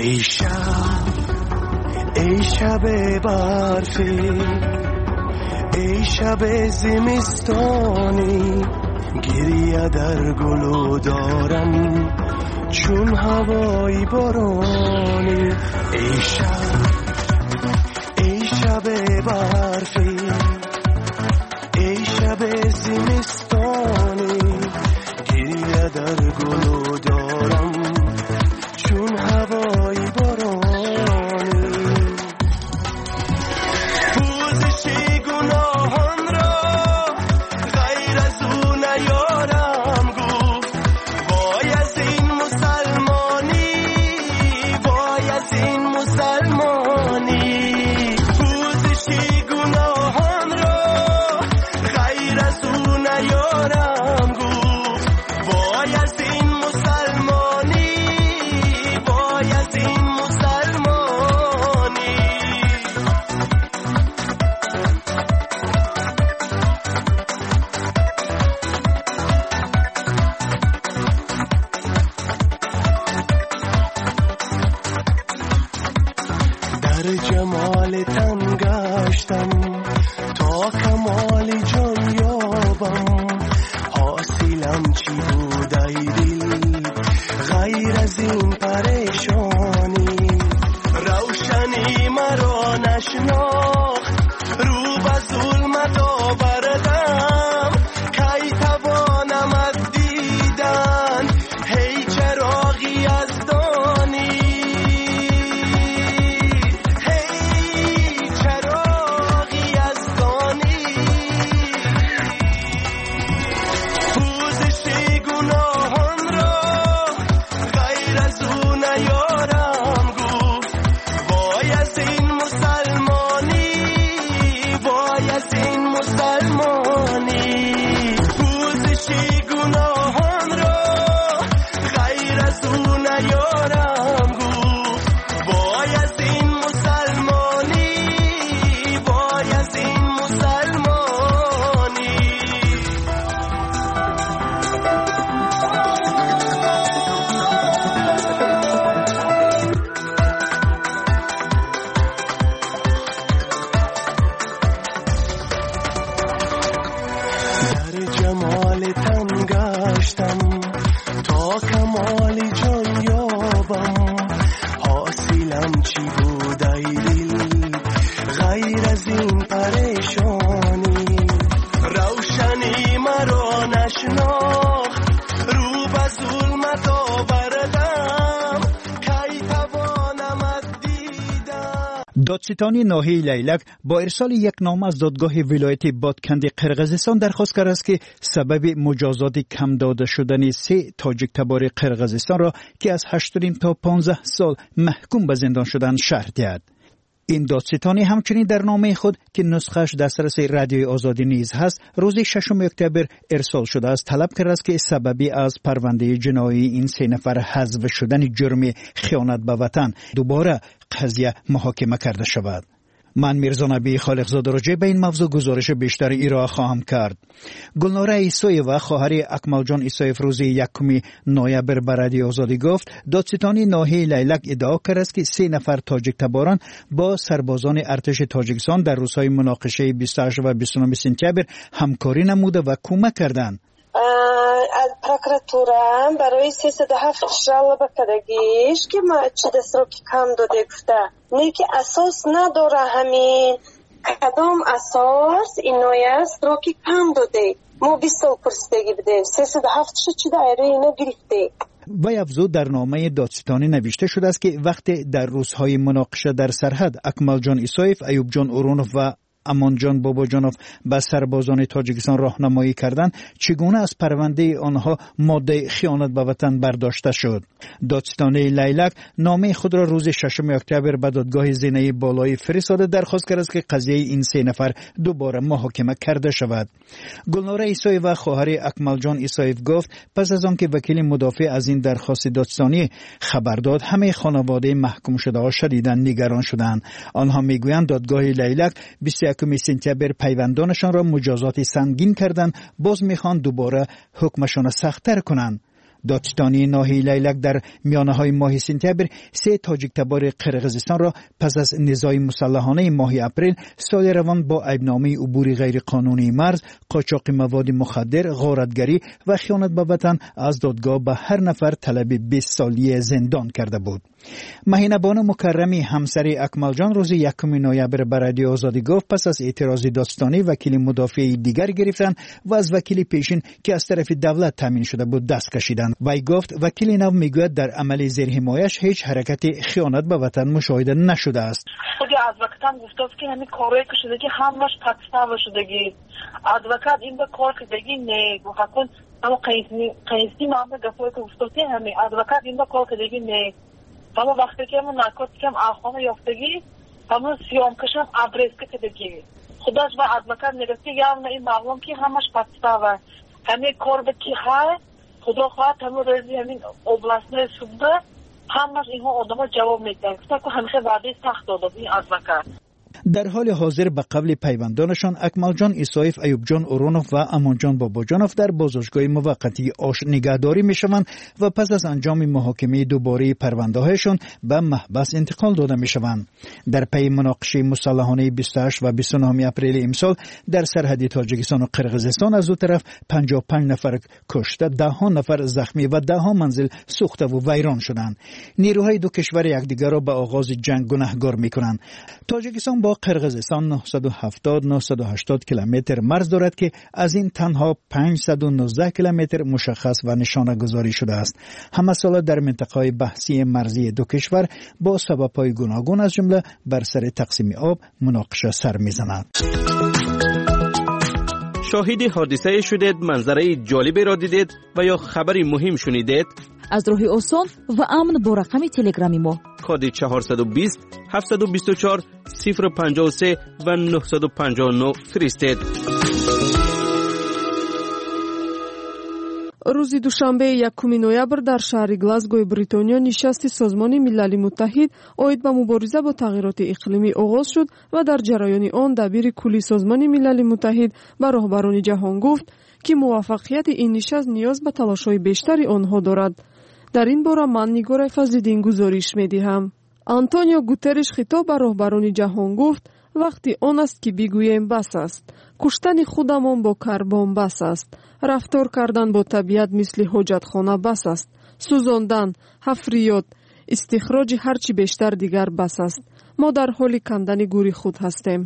S14: ای شب برفی، ای شب زمستانی، گریه در گلو دارم چون هوای بارانی. ای شب برفی، ای شب زمستانی، گریه در گلو دارم چون هوای بارانی. پوزش گناهان را غیر از او نیارم گفت. وای از این مسلمانی، وای از این مسلمانی. پوزش گناهان را غیر از او نیارم گفت. وای از این مسلمانی، وای از این مسلمانی. در جمال تن گشتم تا کمال جان یابم. حاصلم چی بود ای دل غیر از این پریشانی. روشنی مرا نشناخت، رو به ظلمت آوردم. کی توانم از دیدن هی چراغی از دانی. هی چراغی از دانی. پوزش گناهان را غیر از او نیارم گفت. وای از این مسلمانی، وای از این مسلمانی. پوزش گناهان را غیر از او نیارم گفت. وای از این مسلمانی، وای از این مسلمانی. در جمال تن گشتم تا کمال جان یابم. حاصلم چی بود ای دل غیر از این پریشانی. روشنی مرا نشناخت، رو به ظلمت آوردم. کی توانم از دیدن.
S2: دادستانی ناحیه لیلک با ارسال یک نامه از دادگاه ولایت بادکنی قرقیزستان درخواست کرده است که سبب مجازات کم داده شدن 3 تاجیک تبار قرقیزستان را که از 8 تا 15 سال محکوم به زندان شدن شرح دهد. این دادستانی همچنین در نامه خود که نسخه‌اش دسترس رادیوی آزادی نیز هست، روز 6 اکتبر ارسال شده است طلب کرده است که سببی از پرونده جنایی این 3 نفر حذف شدن جرم خیانت به وطن دوباره قضیه محاکمه کرده شود. من میرزا نبی خالقزاده راجع به این موضوع گزارش بیشتر ارائه خواهم کرد. گلناره عیساییوا خواهر اکمل جان عیساییو روز 1 نوامبر به رادیو آزادی گفت دادستانی ناحیه لیلک ادعا کرد است که 3 نفر تاجیک تباران با سربازان ارتش تاجیکستان در روزهای مناقشه 28 و 29 سپتامبر همکاری نموده و کمک کردند.
S15: از پروکراتورا برای 307 جلب کردگیش که ما چه دستروکی کم داده گفته نه که اساس نداره. همین کدام اساس اینوی است روکی کم داده. ما 20 سال پرسیدگی بده 307 چه دایره اینو گرفته.
S2: وی افزود در نامه دادستانی نوشته شده است که وقتی در روزهای مناقشه در سرحد اکمل جان عیساییو، ایوب جان اورونوف و امان جان باباجانوف به سربازان تاجیکستان راهنمایی کردند چگونه از پرونده آنها ماده خیانت به وطن برداشته شد. دادستانی لیلک نامه خود را روز 6 اکتبر به دادگاه زینه بالایی فرستاده درخواست کرد که قضیه این 3 نفر دوباره محاکمه کرده شود. گلناره عیساییوا خواهر اکمل جان عیساییو گفت پس از آنکه وکیل مدافع از این درخواست دادستانی خبر داد همه خانواده محکوم شده ها شدیداً نگران شدند. آنها میگویند دادگاه لیلک 21 سپتامبر پیوندانشان را مجازات سنگین کردند، باز میخوان دوباره حکمشان سخت‌تر کنند. دادستانی ناحیه لیلک در میانه‌های ماه سپتامبر 3 تاجیک تبار قرقیزستان را پس از نزاع مسلحانه ماه اپریل سال روان با عیبنامه عبور غیر قانونی مرز، قاچاق مواد مخدر، غارتگری و خیانت به وطن از دادگاه به هر نفر طلب 20 سالی زندان کرده بود. مهینه‌بانو مکرمی همسر اکمل جان روز 1 نوامبر به رادیو آزادی گفت پس از اعتراض دادستانی وکیل مدافع دیگر گرفتند و از وکیل پیشین که از طرف دولت تامین شده بود دست کشیدند. وی گفت وکیل نو میگوید در عمل زیر حمایش هیچ حرکت خیانت به وطن مشاهده نشده است.
S16: خودی ادوکاتم گفت که همین کاری که شده که همش پاکستان شدگی ادوکات این به کار کردگی نه گفتن اما قیسی معامله گفتن که گفت همین ادوکات این به کار کردگی نه اما وقتی که من نارکوتیکم آخوام یافتگی اما سیام کشم ابرز کردگی خودش با ادوکات نگفتی یا نه این معلوم که همش پاکستان همین کار به کی های خدا خواهد همون رزی همین اوبلاستنه سوده همش اینها آدم جواب میدن که همیشه وعده سخت داده این ادوکات.
S2: در حال حاضر به قبل پیوندانشان اکمل جان ایسایف، ایوب جان اورونوف و امان جان باباجانوف در بازداشتگاه موقتی آش نگهداری میشوند و پس از انجام محاکمه دوباره پرونده‌هایشان به محبس انتقال داده میشوند. در پی مناقشه مسلحانه 28 و 29 اپریل امسال در سرحد تاجیکستان و قرقیزستان از دو طرف 55 نفر کشته، 10 نفر زخمی و 10 منزل سوخته و ویران شدند. نیروهای دو کشور یکدیگر را به آغاز جنگ گنهگار میکنند. تاجیکستان با قرقیزستان 970-980 کیلومتر مرز دارد که از این تنها 519 کیلومتر مشخص و نشانه گذاری شده است. همه ساله در منطقه بحثی مرزی دو کشور با سبب‌های گوناگون از جمله بر سر تقسیم آب مناقشه سر می‌زند.
S6: شاهد حادثه شدید، منظره جالبی را دیدید و یا خبری مهم شنیدید؟
S17: از راه آسان و امن با رقم تلگرامی ما
S6: کد 420 724 053 و 959 فرستید.
S18: روز دوشنبه 1 نوامبر در شهر گلاسگوی بریتانیا نشست سازمان ملل متحد اوید به مبارزه با تغییرات اقلیمی آغاز شد و در جریان آن دبیر کلی سازمان ملل متحد به راهبران جهان گفت که موفقیت این نشست نیاز به تلاش‌های بیشتری آنها دارد. در این باره من نگار فضل‌الدین گزارش می‌دهم. آنتونیو گوترش خطاب به راهبران جهان گفت وقتی آن است که بگوییم بس است. کشتن خودمان با کربن بس است. رفتار کردن با طبیعت مثل حاجتخانه بس است. سوزاندن، حفریات، استخراج هرچی بیشتر دیگر بس است. ما در حال کندن گوری خود هستیم.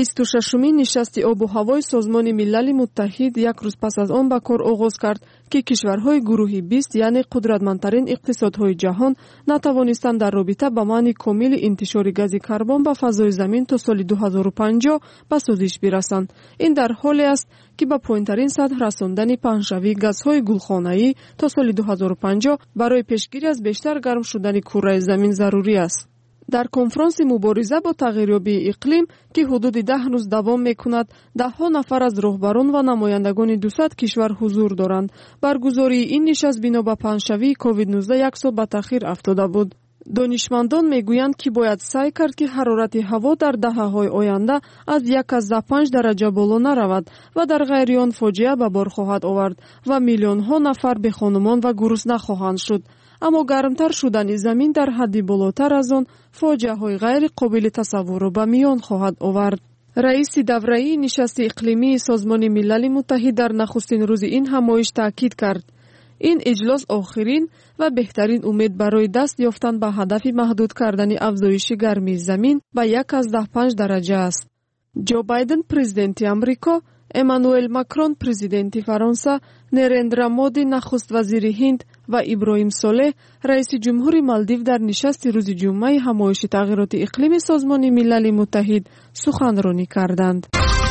S18: 26مین نشست آب و هوای سازمان ملل متحد یک روز پس از آن به کار آغاز کرد که کشورهای گروه 20 یعنی قدرتمندترین اقتصادهای جهان نتوانستند در رابطه با معنی کامل انتشار گاز کربن به فضای زمین تا سال 2050 به سازش برسند. این در حالی است که با پایین‌ترین سطح رساندن پهن‌شوی گازهای گلخانه‌ای تا سال 2050 برای پیشگیری از بیشتر گرم شدن کره زمین ضروری است. در کنفرانس مبارزه با تغییریابی اقلیم که حدود 10 روز دوام می‌کند، 10 نفر از راهبران و نمایندگان 200 کشور حضور دارند. برگزاری این نشست بنا به پهن‌شوی کووید 19 یک سال به تأخیر افتاده بود. دانشمندان میگویند که باید سعی کرد که حرارت هوا در دهه‌های آینده از 1.5 درجه بالا نرود و در غیر آن فاجعه به بار خواهد آورد و میلیون‌ها نفر به خانمان و گرسنه خواهند شد. اما گرمتر شدن زمین در حدی بالاتر از آن فاجعه‌های غیر قابل تصور را به میان خواهد آورد. رئیس دوره‌ای نشست اقلیمی سازمان ملل متحد در نخستین روز این همایش تاکید کرد این اجلاس آخرین و بهترین امید برای دست یافتن به هدف محدود کردن افزایش گرمی زمین به 1.5 درجه است. جو بایدن پرزیدنت آمریکا، امانوئل ماکرون پرزیدنت فرانسه، نریندرا مودی نخست وزیر هند و ابراهیم صالح رئیس جمهور مالدیو در نشست روز جمعه همایش تغییرات اقلیمی سازمان ملل متحد سخنرانی کردند.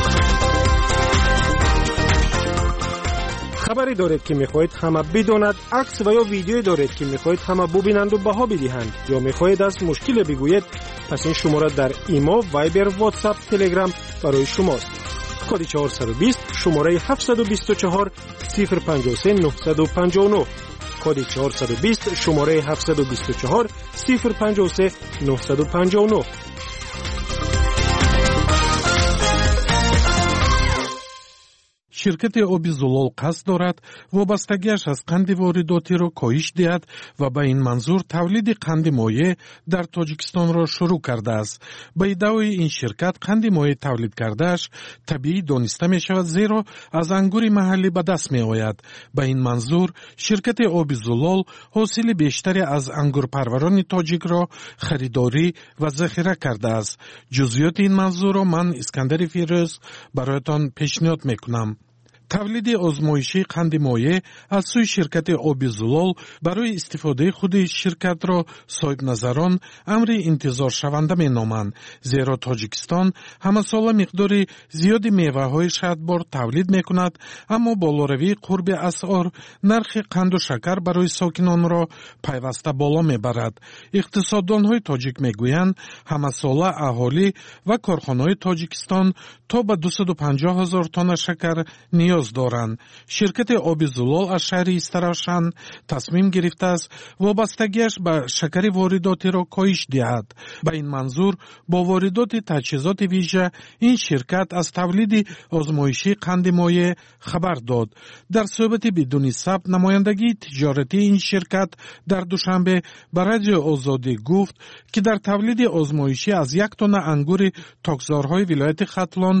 S19: خبری دارید که میخواهید همه بداند، عکس و یا ویدیویی دارید که میخواهید همه ببینند و بها بدهند یا میخواهید از مشکل بگویید، پس این شماره در ایما، وایبر، واتساپ، تلگرام برای شماست. کد 420 شماره 724 053 959 کد 420 شماره 724 053 959.
S20: ширкати оби зулол қасд дорад вобастагиаш аз қанди воридотиро коҳиш диҳад ва ба ин манзур тавлиди қанди моеъ дар тоҷикистонро шурӯъ кардааст. ба иддаои ин ширкат қанди моеъ тавлид кардааш табиӣ дониста мешавад, зеро аз ангури маҳаллӣ ба даст меояд. ба ин манзур ширкати оби зулол ҳосили бештаре аз ангурпарварони тоҷикро харидорӣ ва захира кардааст. ҷузъиёти ин мавзӯъро ман Искандари Фирӯз бароятон пешниҳод мекунам. тавлиди озмоишии қанди моеъ аз сӯи ширкати оби зулол барои истифодаи худи ширкатро соҳибназарон амри интизоршаванда меноманд, зеро Тоҷикистон ҳамасола миқдори зиёди меваҳои шаҳдбор тавлид мекунад, аммо болоравии қурби асъор нархи қанду шакар барои сокинонро пайваста боло мебарад. иқтисоддонҳои тоҷик мегӯянд ҳамасола аҳолӣ ва корхонаҳои Тоҷикистон то ба 250 000 тонна шакар ниёз доранд. ширкати оби зулол аз шаҳри Истаравшан тасмим гирифтааст вобастагиаш ба шакари воридотиро коҳиш диҳад. ба ин манзур бо воридоти таҷҳизоти вижа ин ширкат аз тавлиди озмоишии қанди моеъ хабар дод. дар суҳбати бидуни сабт намояндагии тиҷоратии ин ширкат дар душанбе ба радиои Озодӣ гуфт, ки дар тавлиди озмоишӣ аз 1 тонна ангури токзорҳои вилояти Хатлон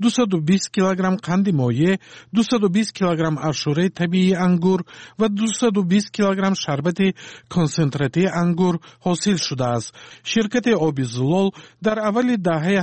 S20: 220 килограмм қанди моеъ, 220 килограмм ашураи табиии ангур ва 220 килограмм шарбати консентратии ангур ҳосил шудааст. ширкати оби зулол дар аввалидаҳаи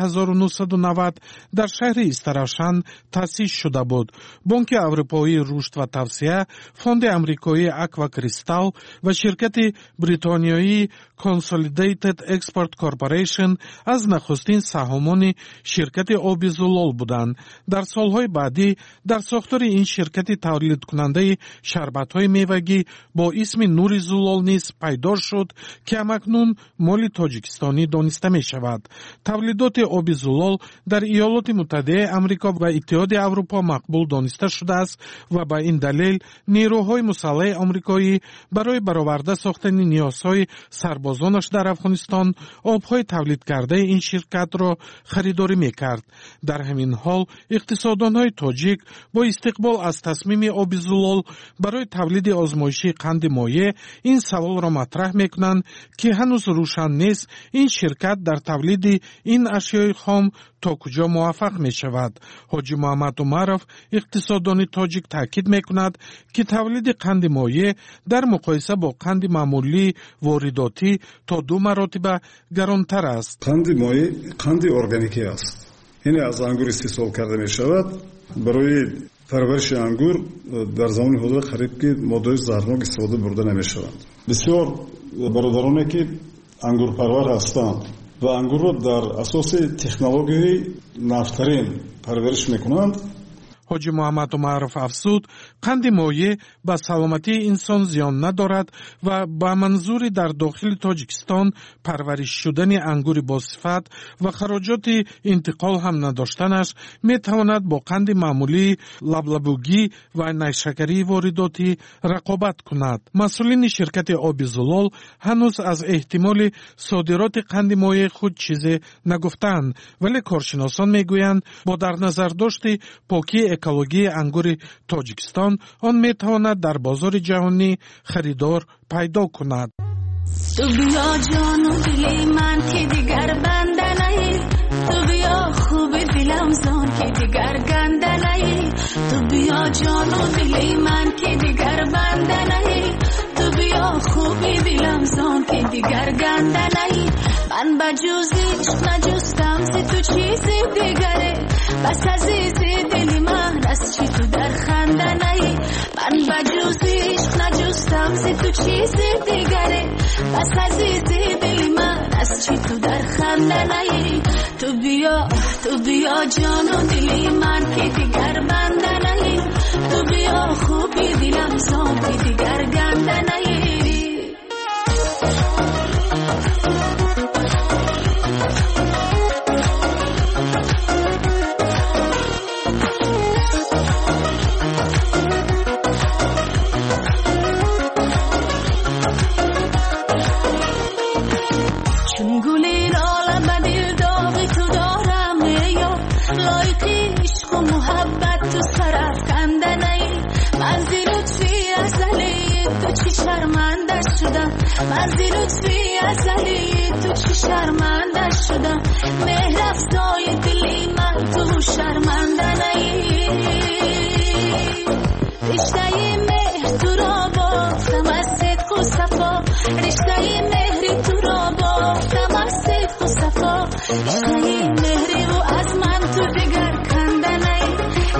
S20: 1990 дар шаҳри Истаравшан таъсис шуда буд. бонки аврупоии рушд ва тавсея, фонди амрикоии Аква Кристал ва ширкати бритониёии Consolidated Export Corporation аз нахустин саҳмони ширкати оби зулол буданд. дар солҳои баъдӣ дар сохтори ин ширкати тавлидкунандаи шарбатҳои мевагӣ бо исми Нури Зулол низ пайдо шуд, ки ҳамакнун моли тоҷикистонӣ дониста мешавад. тавлидоти оби зулол дар Иёлоти Муттаҳидаи Амрико ва Иттиҳоди Аврупо мақбул дониста шудааст ва ба ин далел нерӯҳои мусаллаҳи амрикоӣ барои бароварда сохтани ниёзҳои сарбозонаш дар Афғонистон обҳои тавлидкардаи ин ширкатро харидорӣ мекард. дар ҳамин ҳол иқтисоддонҳои тоҷик бо истиқбол аз тасмими оби зулол барои тавлиди озмоишии қанди моеъ ин саволро матраҳ мекунанд, ки ҳанӯз рӯшан нест ин ширкат дар тавлиди ин ашёи хом то куҷо муваффақ мешавад. ҳоҷӣ Муҳаммад Умаров, иқтисоддони тоҷик, таъкид мекунад, ки тавлиди қанди моеъ дар муқоиса бо қанди маъмулии воридотӣ то 2 маротиба гаронтар аст.
S8: қанди моеъ қанди органикӣ аст. یعنی از انگور استحصال کرده می شود. برای پرورش انگور در زمان حاضر قریب که ماده‌های زهرناک استفاده برده نمی شوند. بسیار برادرانی که انگور پرور هستند و انگور را در اساس تکنولوژی نوترین پرورش میکنند.
S20: ҳоҷӣ Муҳаммад Умаров афзуд, қанди моеъ ба саломатии инсон зиён надорад ва ба манзури дар дохили Тоҷикистон парвариш шудани ангури босифат ва хароҷоти интиқол ҳам надоштанаш метавонад бо қанди маъмулии лаблабугӣ ва найшакарии воридотӣ рақобат кунад. масъулини ширкати оби зулол ҳанӯз аз эҳтимоли содироти қанди моеъ худ чизе нагуфтаанд, вале коршиносон мегӯянд бо дар назардошти покии экологии ангури Тоҷикистон он метавонад дар бозори ҷаҳонӣ харидор пайдо кунад.
S21: تو بیا جانو دلی من که دیگر بنده نهی، تو بیا خوب دلم زان که دیگر گنده نهی، تو بیا جانو دلی من که دیگر بنده نهی، تو بیا خوب دلم زان که دیگر گنده نهی. من بجوزی نجستم ز تو چیزی دیگره، بس عزیزی دلی من از چی تو در خنده نهی. من بجوزی نجستم ز تو چیزی دیگره، بس عزیزی دلی من از چی تو در خنده نهی. تو بیا جانو دلی من که دیگر بنده نهی، تو بیا خوبی دلم زان که دیگر گنده نهی. محبت تو سر افکن مرزی لطفی ازلی تو چی شرمنده شدم مهر افزای دلی من تو شرمنده نی رشته مهر تو را بافتم از صدق و صفا رشته مهری تو را بافتم از صدق و صفا رشته مهری و از من تو دیگر کنده نی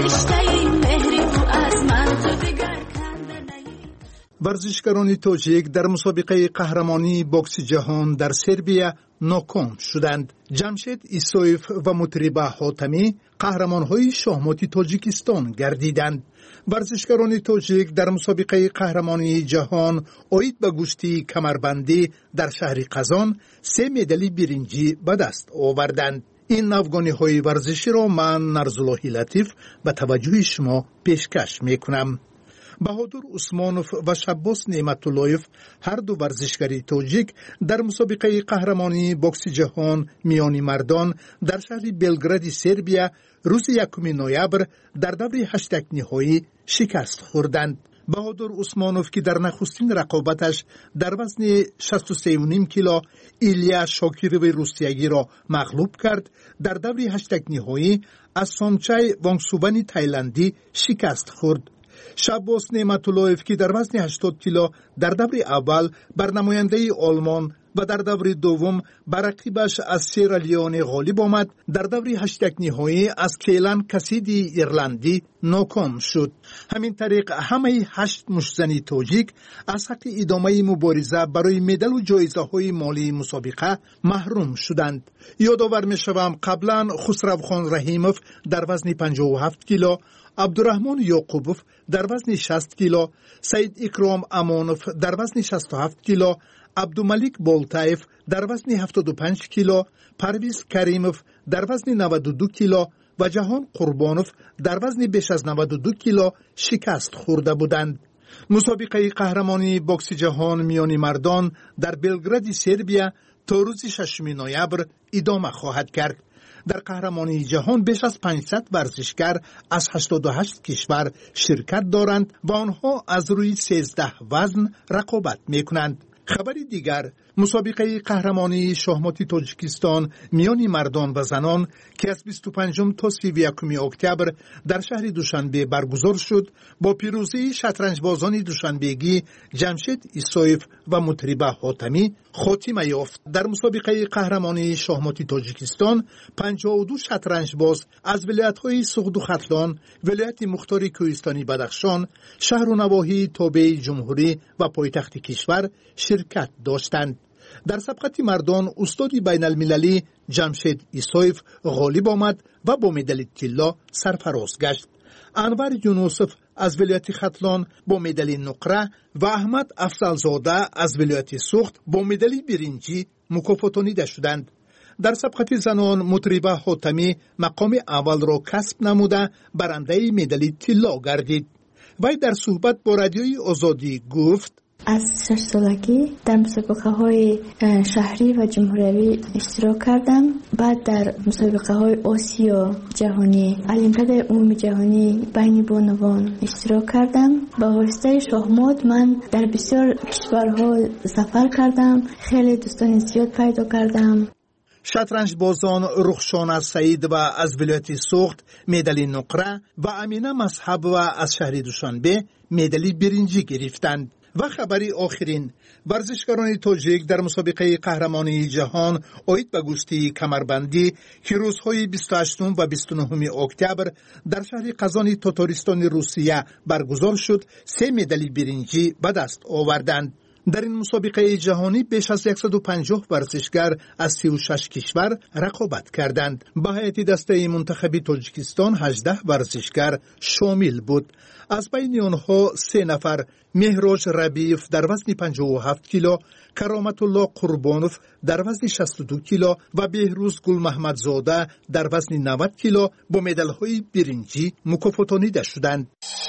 S21: رشته مهری و از من تو دیگر کنده نی.
S3: ورزشکاران تاجیک در مسابقه قهرمانی بوکس جهان در سربیا ناکام شدند. جمشید ایسویف و مطربه حاتمی قهرمان‌های شاهماتی تاجیکستان گردیدند. ورزشکاران تاجیک در مسابقه قهرمانی جهان اوید به گشتی کمربندی در شهر قزان 3 مدال برنجی به دست آوردند. این افغانی‌های ورزشی را من نرزالله لطیف به توجه شما پیشکش میکنم. بهادر عثمانوف و شباس نعمتاللهیف هر دو ورزشکاری تاجیک در مسابقه قهرمانی بوکس جهان میانی مردان در شهر بلگراد سربیا روز 1 نوامبر در دور 8 نهایی شکست خوردند. بهادر عثمانوف که در نخستین رقابتش در وزن 63.5 کیلو ایلیا شاکیروی روسیایی را مغلوب کرد، در دور 8 نهایی از سامچای وانگسوبانی تایلندی شکست خورد. شباس نعمتاللهیف که در وزن 80 کیلو در دور اول بر نماینده آلمان و در دور دوم بر رقیبش از سیرالیون غالب آمد، در دور 8 نهایی از کیلان کسیدی ایرلندی ناکام شد. همین طریق همه 8 مشتزنی تاجیک از حق ادامه مبارزه برای مدال و جایزه های مالی مسابقه محروم شدند. یادآور می‌شوم قبلا خسروخان رحیموف در وزن 57 کیلو، عبدالرحمن یعقوبوف در وزن 60 کیلو، سید اکرام امانوف در وزن 67 کیلو، عبدالملک بولتایف در وزن 75 کیلو، پرویز کریموف در وزن 92 کیلو و جهان قربانوف در وزن بیش از 92 کیلو شکست خورده بودند. مسابقه قهرمانی بوکس جهان میانی مردان در بلگراد سربیا تا روز 6 نوامبر ادامه خواهد کرد. در قهرمانی جهان بیش از 500 ورزشکار از 88 کشور شرکت دارند و آنها از روی 13 وزن رقابت میکنند. خبری دیگر، مسابقه قهرمانی شاهماتی تاجیکستان میان مردان و زنان که از 25 تا 31 اکتبر در شهر دوشنبه برگزار شد، با پیروزی شطرنجبازان دوشنبهگی جمشید ایسویف و مطربه حاتمی خاتمه یافت. در مسابقه قهرمانی شاهماتی تاجیکستان 52 شطرنجباز از ولایت‌های سغد و ختلان، ولایت مختار کوهستانی بدخشان، شهر و نواحی تابع جمهوری و پایتخت کشور شرکت داشتند. در سبقت مردان استادی بین المللی جمشید ایسویف غالب آمد و با مدال طلا سرفراز گشت. انور یونوسف از ولایت ختلان با مدال نقره و احمد افضلزاده از ولایت سوخت با مدال برنجی مکافاتانیده شدند. در سبقت زنان مطربه حاتمی مقام اول را کسب نموده برنده مدال طلا گردید. وی در صحبت با رادیوی آزادی گفت:
S22: از 6 سالگی در مسابقه های شهری و جمهوری اشتراک کردم. بعد در مسابقه های آسیا جهانی، المپیاد عمومی جهانی بین بانوان اشتراک کردم. با واسطه شاهمات من در بسیار کشورها سفر کردم، خیلی دوستان زیاد پیدا کردم.
S3: شطرنج بازان رخشانه سعید و از ولایت سوخت مدال نقره و امینه مصحب و از شهر دوشنبه مدال برنجی گرفتند. و خبری آخرین، ورزشکاران تاجیک در مسابقه قهرمانی جهان اوید به گشتی کمربندی که روزهای 28 و 29 اکتبر در شهر قزان تاتارستان روسیه برگزار شد 3 مدال برنجی به دست آوردند. در این مسابقه جهانی بیش از 150 ورزشکار از 36 کشور رقابت کردند. به هیئت دسته منتخب تاجیکستان 18 ورزشکار شامل بود. از بین آنها 3 نفر، مهراج ربیف در وزن 57 کیلو، کرامت الله قربانوف در وزن 62 کیلو و بهروز گل محمدزاده در وزن 90 کیلو با مدال‌های برنجی مکافاتانیده شدند.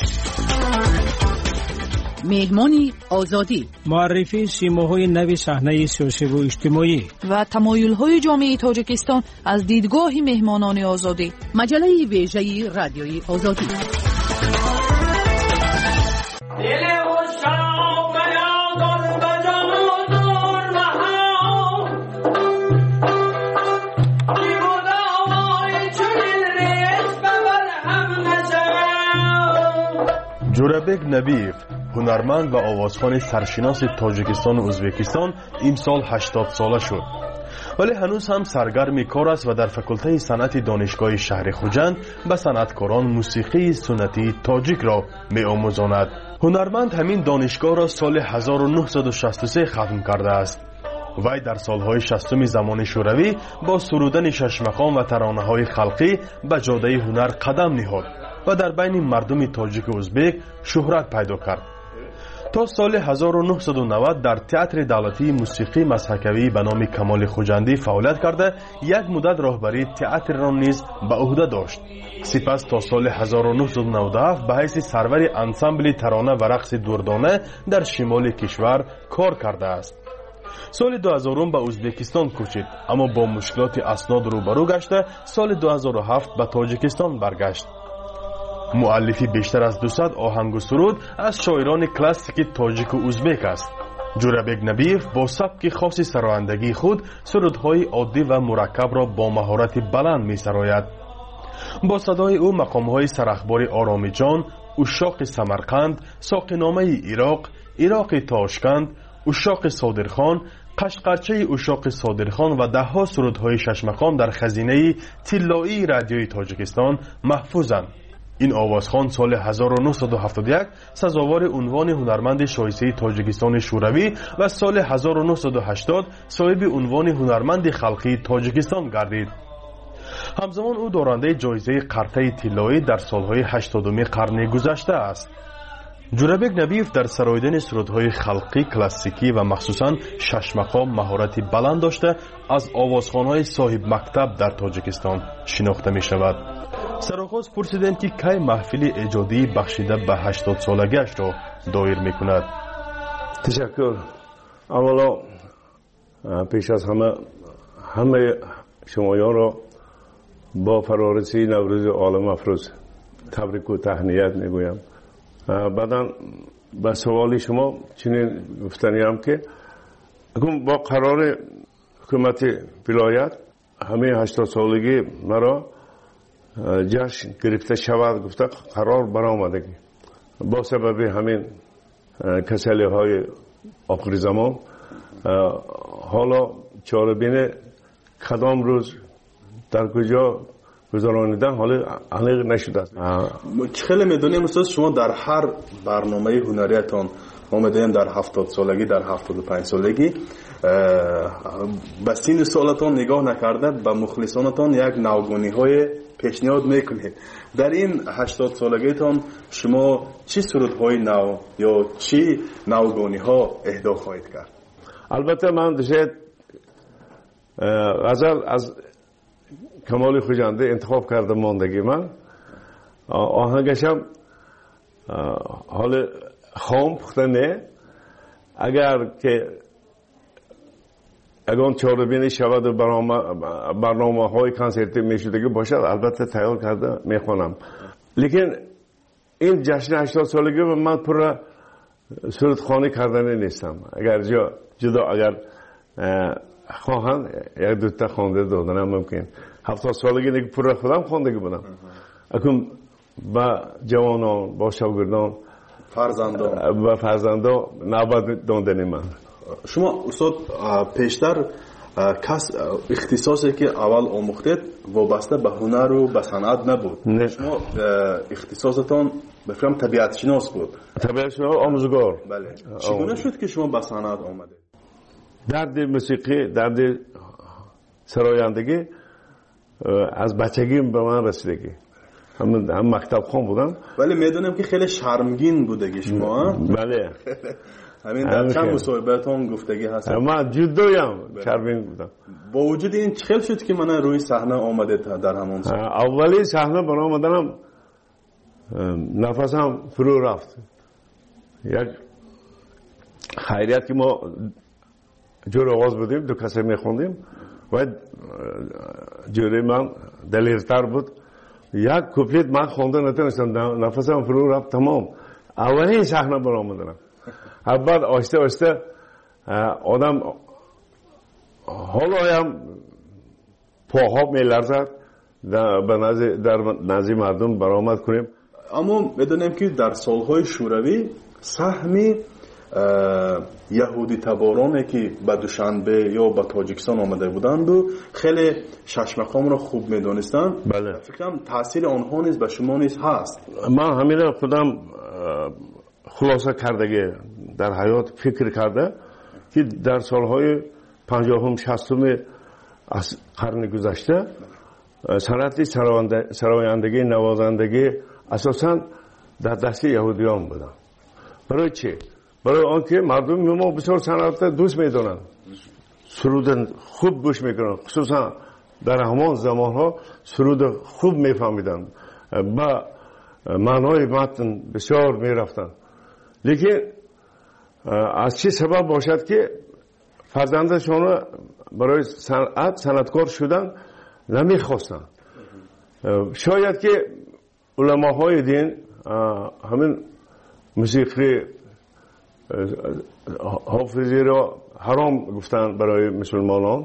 S23: مهمانی آزادی،
S24: معرفی سیماهای نوی صحنه سیاسی و اجتماعی
S1: و تمایل‌های جامعه تاجیکستان از دیدگاه مهمانان آزادی.
S23: مجله ویژه رادیوی آزادی.
S21: دل و شام بیان به جان
S4: جورابک نبیف هنرمند و آوازخوان سرشناس تاجیکستان و ازبکستان امسال 80 ساله شد، ولی هنوز هم سرگرم کار است و در فاکولته صنعت دانشگاه شهر خوجند به صنعتکاران موسیقی سنتی تاجیک را می‌آموزاند. هنرمند همین دانشگاه را سال 1963 ختم کرده است. وی در سالهای 60 زمان شوروی با سرودن شش مقام و ترانه‌های خلقی به جاده هنر قدم نهاد و در بین مردم تاجیک و ازبک شهرت پیدا کرد. تا سال 1990 در تئاتر دولتی موسیقی مضحکوی به نام کمال خوجندی فعالیت کرده یک مدت راهبری تئاتر را نیز به عهده داشت. سپس تا سال 1997 به حیث سرور انسامبل ترانه و رقص دردانه در شمال کشور کار کرده است. سال 2000 به ازبکستان کوچید، اما با مشکلات اسناد روبرو گشته سال 2007 به تاجیکستان برگشت. مؤلفی بیشتر از 200 آهنگ و سرود از شاعران کلاسیک تاجیک و ازبک است. جورابک نبیف با سبک خاص سرایندگی خود سرودهای عادی و مرکب را با مهارت بلند می سراید. با صدای او مقامهای سرخبار آرامیجان، اشاق سمرقند، ساقینامه عراق، عراق تاشکند، اشاق صادرخان، قشقرچه اشاق صادرخان و دهها سرودهای شش مقام در خزینه طلایی رادیوی تاجیکستان محفوظند. این آوازخوان سال 1971 سزاوار عنوان هنرمند شایسته تاجیکستان شوروی و سال 1980 صاحب عنوان هنرمند خلقی تاجیکستان گردید. همزمان او دارنده جایزه قرطه طلایی در سالهای 80 قرن گذشته است. جورابک نبیف در سراییدن سرودهای خلقی کلاسیکی و مخصوصاً شش مقام مهارتی بلند داشته از آوازخوان‌های صاحب مکتب در تاجیکستان شناخته می شود. سرآغاز پرسیدم که کی محفل ایجادی بخشیده به 80 سالگیش را دایر می کند.
S7: تشکر. اولا پیش از همه شمایان را با فرارسی نوروز عالم افروز تبریک و تهنیت می گویم. بعدا به سوالی شما چنین گفتنیم که با قرار حکومت ولایت همه 80 سالگی مرا جشن گرفته شود گفته قرار برآمدگی با سبب همین کسلی های آخر زمان حالا چاره‌بین کدام روز در کجا گذرانیدن حالا علیق نشده است.
S4: خیلی میدونیم استاد شما در هر برنامه هنریتان ما میدونیم در 70 سالگی در 75 سالگی به سین سالتان نگاه نکرده به مخلصانتان یک نوگانی های پیشنهاد میکنید. در این 80 سالگیتان شما چی سرودهای نو یا چی نوگانی ها اهدا خواهید کرد؟
S7: البته من داشت غزل از کمال خوجنده انتخاب کردم ماندگی من آهنگشم حال خام پخته نه اگر که اگه چاره‌بینی شود و برنامه های کنسرتی میشدگی باشد البته تیار کرده میخونم. لیکن این جشن 80 سالگی من پر سرودخوانی کردن نیستم. اگر جدا اگر خواهند یک دوتا خوانده دادنم ممکن 70 سالگی دیگه پر خودم خواندگی بودم. اکنون با جوانان با شاگردان فرزندان نوبت دادن من.
S4: شما استاد پیشتر اختصاصی که اول آموختید وابسته به هنر و به صنعت نبود. شما اختصاصتان بفرم طبیعت شناس بود.
S7: طبیعت شناس آموزگار.
S4: بله. چگونه شد که شما به صنعت آمدید؟
S7: درد موسیقی درد سرایندگی از بچگی به من رسیدگی. هم مکتب خون بودم.
S4: ولی میدونم که خیلی شرمگین بودگی شما.
S7: بله.
S4: همین در چند مصاحبه‌تون گفتگی هست.
S7: من جدویم شرمگین بودم.
S4: با وجود این چه شد که من روی صحنه آمدید در همون سال؟
S7: اولی صحنه برام آمدنم نفسم فرو رفت. یک خیریت که ما جور آواز بودیم دو کسی میخوندیم و جوری من دلیرتر بود یک کوپلیت من خونده نتونستم نفسم فرو رفت تمام. اولین صحنه برام آمدنم بعد آسته آسته آدم حالا هم پاها میلرزد در نزد مردم برآمد کنیم.
S4: اما میدونیم که در سالهای شوروی سهم یهودی تبارانی که به دوشنبه یا به تاجیکستان آمده بودند و خیلی ششمقام را خوب میدونستند.
S7: بله.
S4: فکرم تاثیر آنها نیز به شما نیز هست.
S7: من همین خودم خلاصه کردگی در حیات فکر کرده که در سالهای 50 60 از قرن گذشته صنعت سرایندگی نوازندگی اساساً در دست یهودیان بودن. برای چی؟ برای آنکه مردم ما بسیار صنعت دوست میدونن، سرود خوب گوش میکنن، خصوصا در همان زمانها سرود خوب میفهمیدن، با معنای متن بسیار میرفتن. لیکن از چه سبب باشد که فرزندشان برای صنعتکار شدن نمیخواستن؟ شاید که علماهای دین همین موسیقی حافظی را حرام گفتن برای مسلمانان،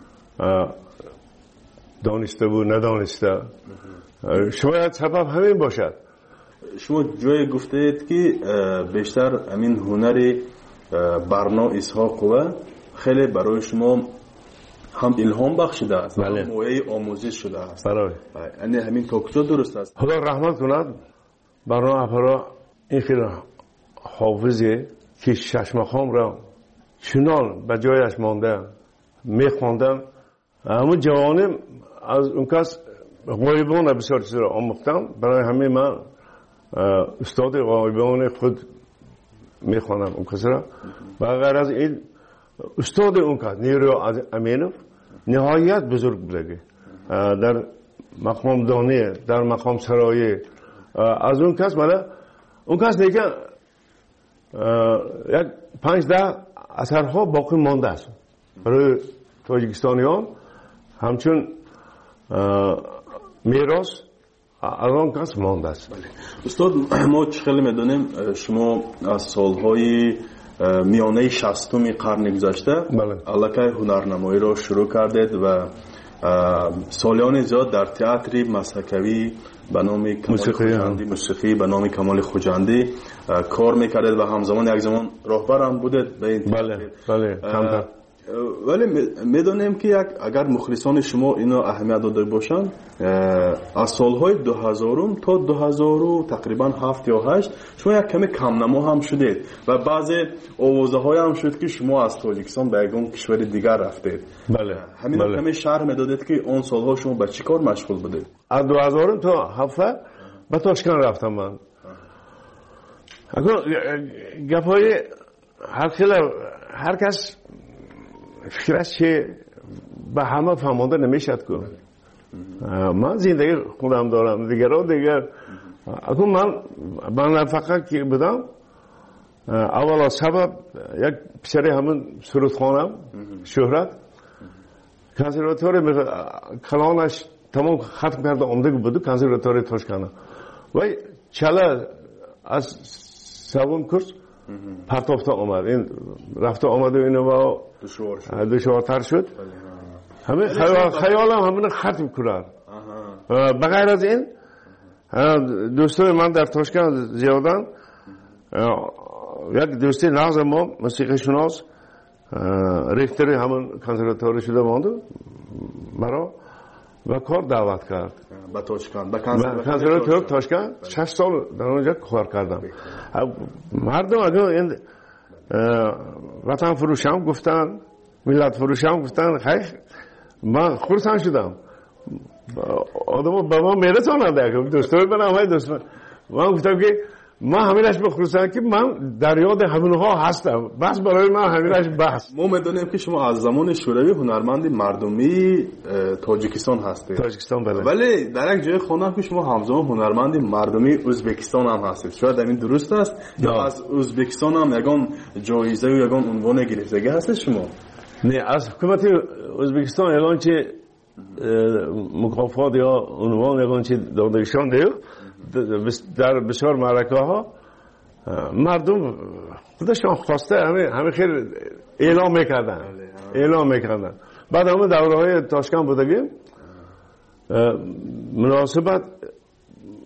S7: دانسته و ندانسته. شاید سبب همین باشد.
S4: شما جای گفتید که بیشتر همین هنر برنا اسحاق و خیلی برای شما هم الهام بخشیده است، هم موعظه آموزش شده است.
S7: برای
S4: یعنی همین تا کجا درست است؟
S7: خدا رحمت کند برنا اپرا این خیلی حافظی که ششمخام را چنان به جایش مانده میخواندن. همون جوانم از اون کس غایبان بسیار چیز را آموختم. برای همه من استاد غایبان خود میخوانم اون کس را. و غیر از این استاد اون کس نیرو امینوف نهایت بزرگ بودگی در مقام دانی، در مقام سرایی. از اون کس مالا اون کس دیگه یک 5-10 اثرها باقی مانده است برای تاجیکستانیان، همچون میراث از آن کس مانده است.
S4: استاد ما خیلی میدونیم شما از سالهای میانه 60 قرن گذشته الکی هنرنمایی را شروع کردید و سالیان زیاد در تئاتر مسحکوی به نام کمال خوجندی، موسیقی به نام کمال خوجندی کار میکردید و همزمان یک زمان راهبر هم بودید به این
S7: تئاتر. بله.
S4: ولی میدونیم که اگر مخلصان شما اینو اهمیت داده باشند، از سالهای 2000 تا 2000 تقریبا 7 یا 8 شما یک کمی کم نما هم شدید و بعضی آوازه های هم شد که شما از تاجیکستان به یک کشور دیگر رفتید.
S7: بله.
S4: همین رو کمی شرح میدادید که اون سالها شما به چی کار مشغول بودید؟
S7: از 2000 تا 7 به تاشکند رفتم من. گپای هر کس فکرش چه به همه فهمانده نمیشد که من زندگی خودم دارم، دیگر اکنون من فقط که بودم اولا سبب یک پسر همون سرودخانم شهرت کنسرواتوری کلانش تمام ختم کرده آمده بود کنسرواتوری تاشکند و چلا از سوم کورس پرتافته آمد. این رفته آمده اینو دشوارتر شد. همه خیالم همین ختم کنند. بغیر از این دوستای من در تاشکند زیادن. یک دوستی نغز ما موسیقی شناس ریختری همون کنسرواتوری شده مانده مرا و کار دعوت کرد
S4: به تاشکند، به
S7: کنسرواتوری تاشکند. 6 سال در اونجا کار کردم. مردم اگر این وطن فروشم گفتن، ملت فروشم گفتن، خیلی من خرسند شدم. آدم به ما میرسانند دوستای من همه دوست من گفتم که من همینش بخرسند که من در یاد همونها هستم، بس برای من همینش بس.
S4: ما میدونیم که شما از زمان شوروی هنرمند مردمی تاجیکستان هستید.
S7: تاجیکستان بله.
S4: ولی در یک جای خوندم که شما همزمان هنرمند مردمی ازبکستان هم هستید. شاید همین درست است یا از ازبکستان هم یگان جایزه و یگان عنوان گرفتگی هست شما؟
S7: نه، از حکومت ازبکستان اعلان چه مکافات یا عنوان یگان چه دادگیشان دیو در بسیار معرکه ها مردم خودشان خواسته همه خیلی اعلام میکردن. بعد همه دوره های تاشکند بودگیم مناسبت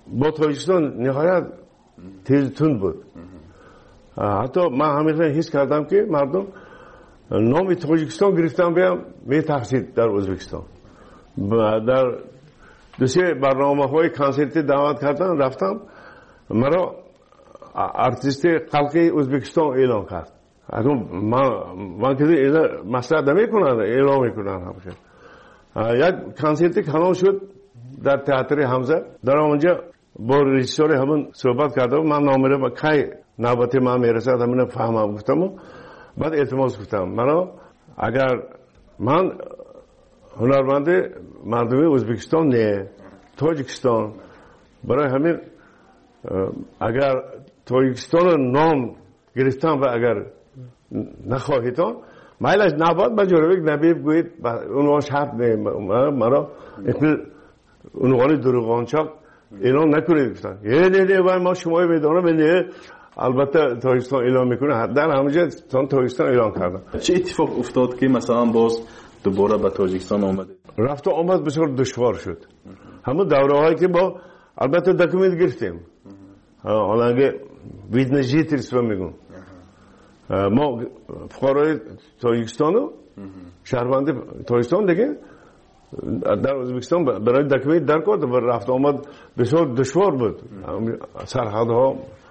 S7: با تاجیکستان نهایت تیز تند بود. حتی من همیشه حس کردم که مردم نام تاجیکستان گرفتن بیام می تحصیل در ازبکستان. در دو سه برنامه‌های کنسرتی دعوت کردن، رفتم، مرا ارتیست خلقی ازبکستان اعلام کرد. من که مسئله نمیکنن، اعلام میکنن همیشه. یک کنسرتی کلان شد در تئاتر حمزه. در اونجا با رژیسور همون صحبت کردم، من نامره با کی نوبت من میرسد همین فهمم گفتم. بعد التماس گفتم مرا اگر من هنرمند مردم ازبکستان نه تاجیکستان، برای همین اگر تاجیکستان نام گرفتم و اگر نخواهیدان مایلش نباید با جورویک نبی بگویید عنوان شرط نه، مرا عنوان دروغانچاق اعلام نکنید. گفتن نه ما شمایی میدانم نه، البته تاجیکستان اعلام میکنه. در همونجا تاجیکستان اعلام کردن.
S4: چه اتفاق افتاد که مثلا باز دوباره به تاجیکستان آمده؟
S7: رفت و آمد بسیار دشوار شد. همون دوره هایی که با البته دکومنت گرفتیم، حالا اگه ویدنجیتر سو میگم، ما فقرای تاجیکستان و شهروند تاجیکستان دیگه در ازبکستان برای دکومنت در کرد و رفت آمد بسیار دشوار بود سرحدها.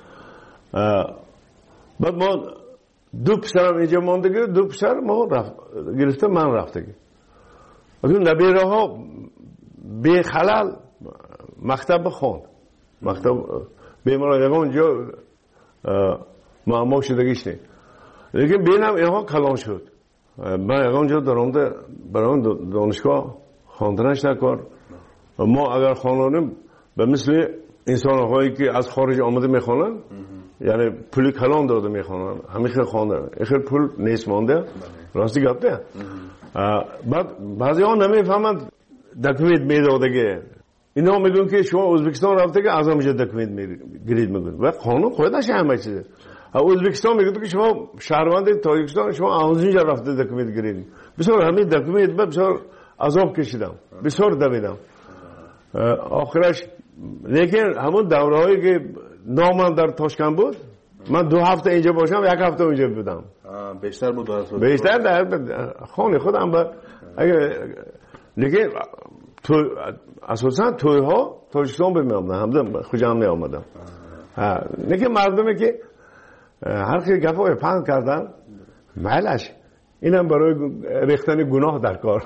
S7: بعد ما دو پسرم اینجا ماندگی، دو پسر ما گرفتم، من رفتگی. اون نبیره ها به خلال مکتب خواند، مکتب بیماران اونجا معما شدگیش نید. لیکن بینم اینها کلان شد. من اونجا درآمده برای دانشگاه خواندنش نکرد. ما اگر خوانیم به مثل انسان هایی که از خارج آمده میخوانن، یعنی پول کلان داده میخوانن، همیشه خوانده، اخیر پول نیست مانده، راستی گفته. بعد بعضی ها نمیفهمند دکومنت میدادگی. اینا میگن که شما ازبکستان رفته که از همینجا دکومنت گرید میگن و قانون خودش همه چیزه. ازبکستان میگه که شما شهروند تاجیکستان، شما از اینجا رفته دکومنت گرید. بسیار همین دکومنت بسیار عذاب کشیدم، بسیار دویدم. آخرش لیکن همون دورهایی که نامم در تاشکند بود، من 2 هفته اینجا باشم، 1 هفته اونجا بودم.
S4: بیشتر بود
S7: بیشتر در خانه خودم بود. لیکن اساسا توی ها تاجیکستان به می آمدن، همزم خوشم می آمدم. لیکن مردمی که هر خیلی گفای پند کردن مالش اینم برای ریختن گناه در کار.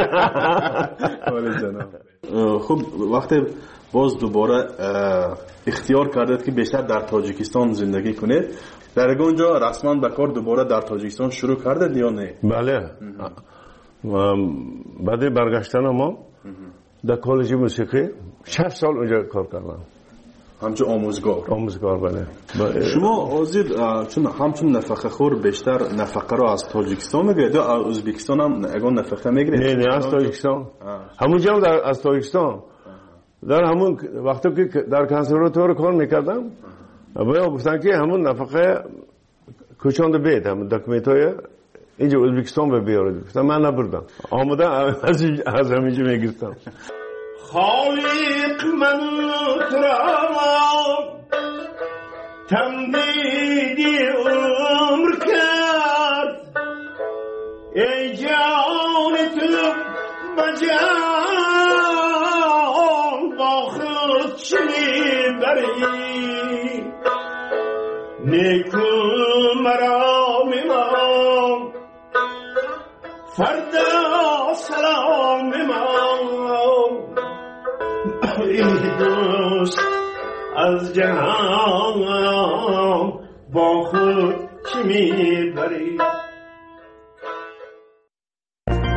S4: خب وقتی باز دوباره اختیار کردید که بیشتر در تاجیکستان زندگی کنید، در اونجا رسما به کار دوباره در تاجیکستان شروع کردید یا نه؟
S7: بله. بعد برگشتن ما در کالج موسیقی 6 سال اونجا کار کردم.
S4: همچون آموزگار
S7: بله.
S4: شما آزید چون همچون نفقه خور بیشتر نفقه رو از تاجیکستان میگیرید یا از ازبکستان هم اگه نفقه میگیرید؟
S7: نه از تاجیکستان. همونجا هم از تاجیکستان. در همون وقتی که در کنسرواتوار کار میکردم باید گفتن که همون نفقه کوچانده بید، همون دکومنت‌های اینجا ازبکستان به بیارید. گفتم من نبردم، آمده از همینجا میگیرتم.
S5: خالق من ترام تمدیدی عمر کرد، ای جان تو بجان با خود چی بری، نیکو مرا میمان فردا سلام میمان، ای دوست از جهان با خود چی میبری.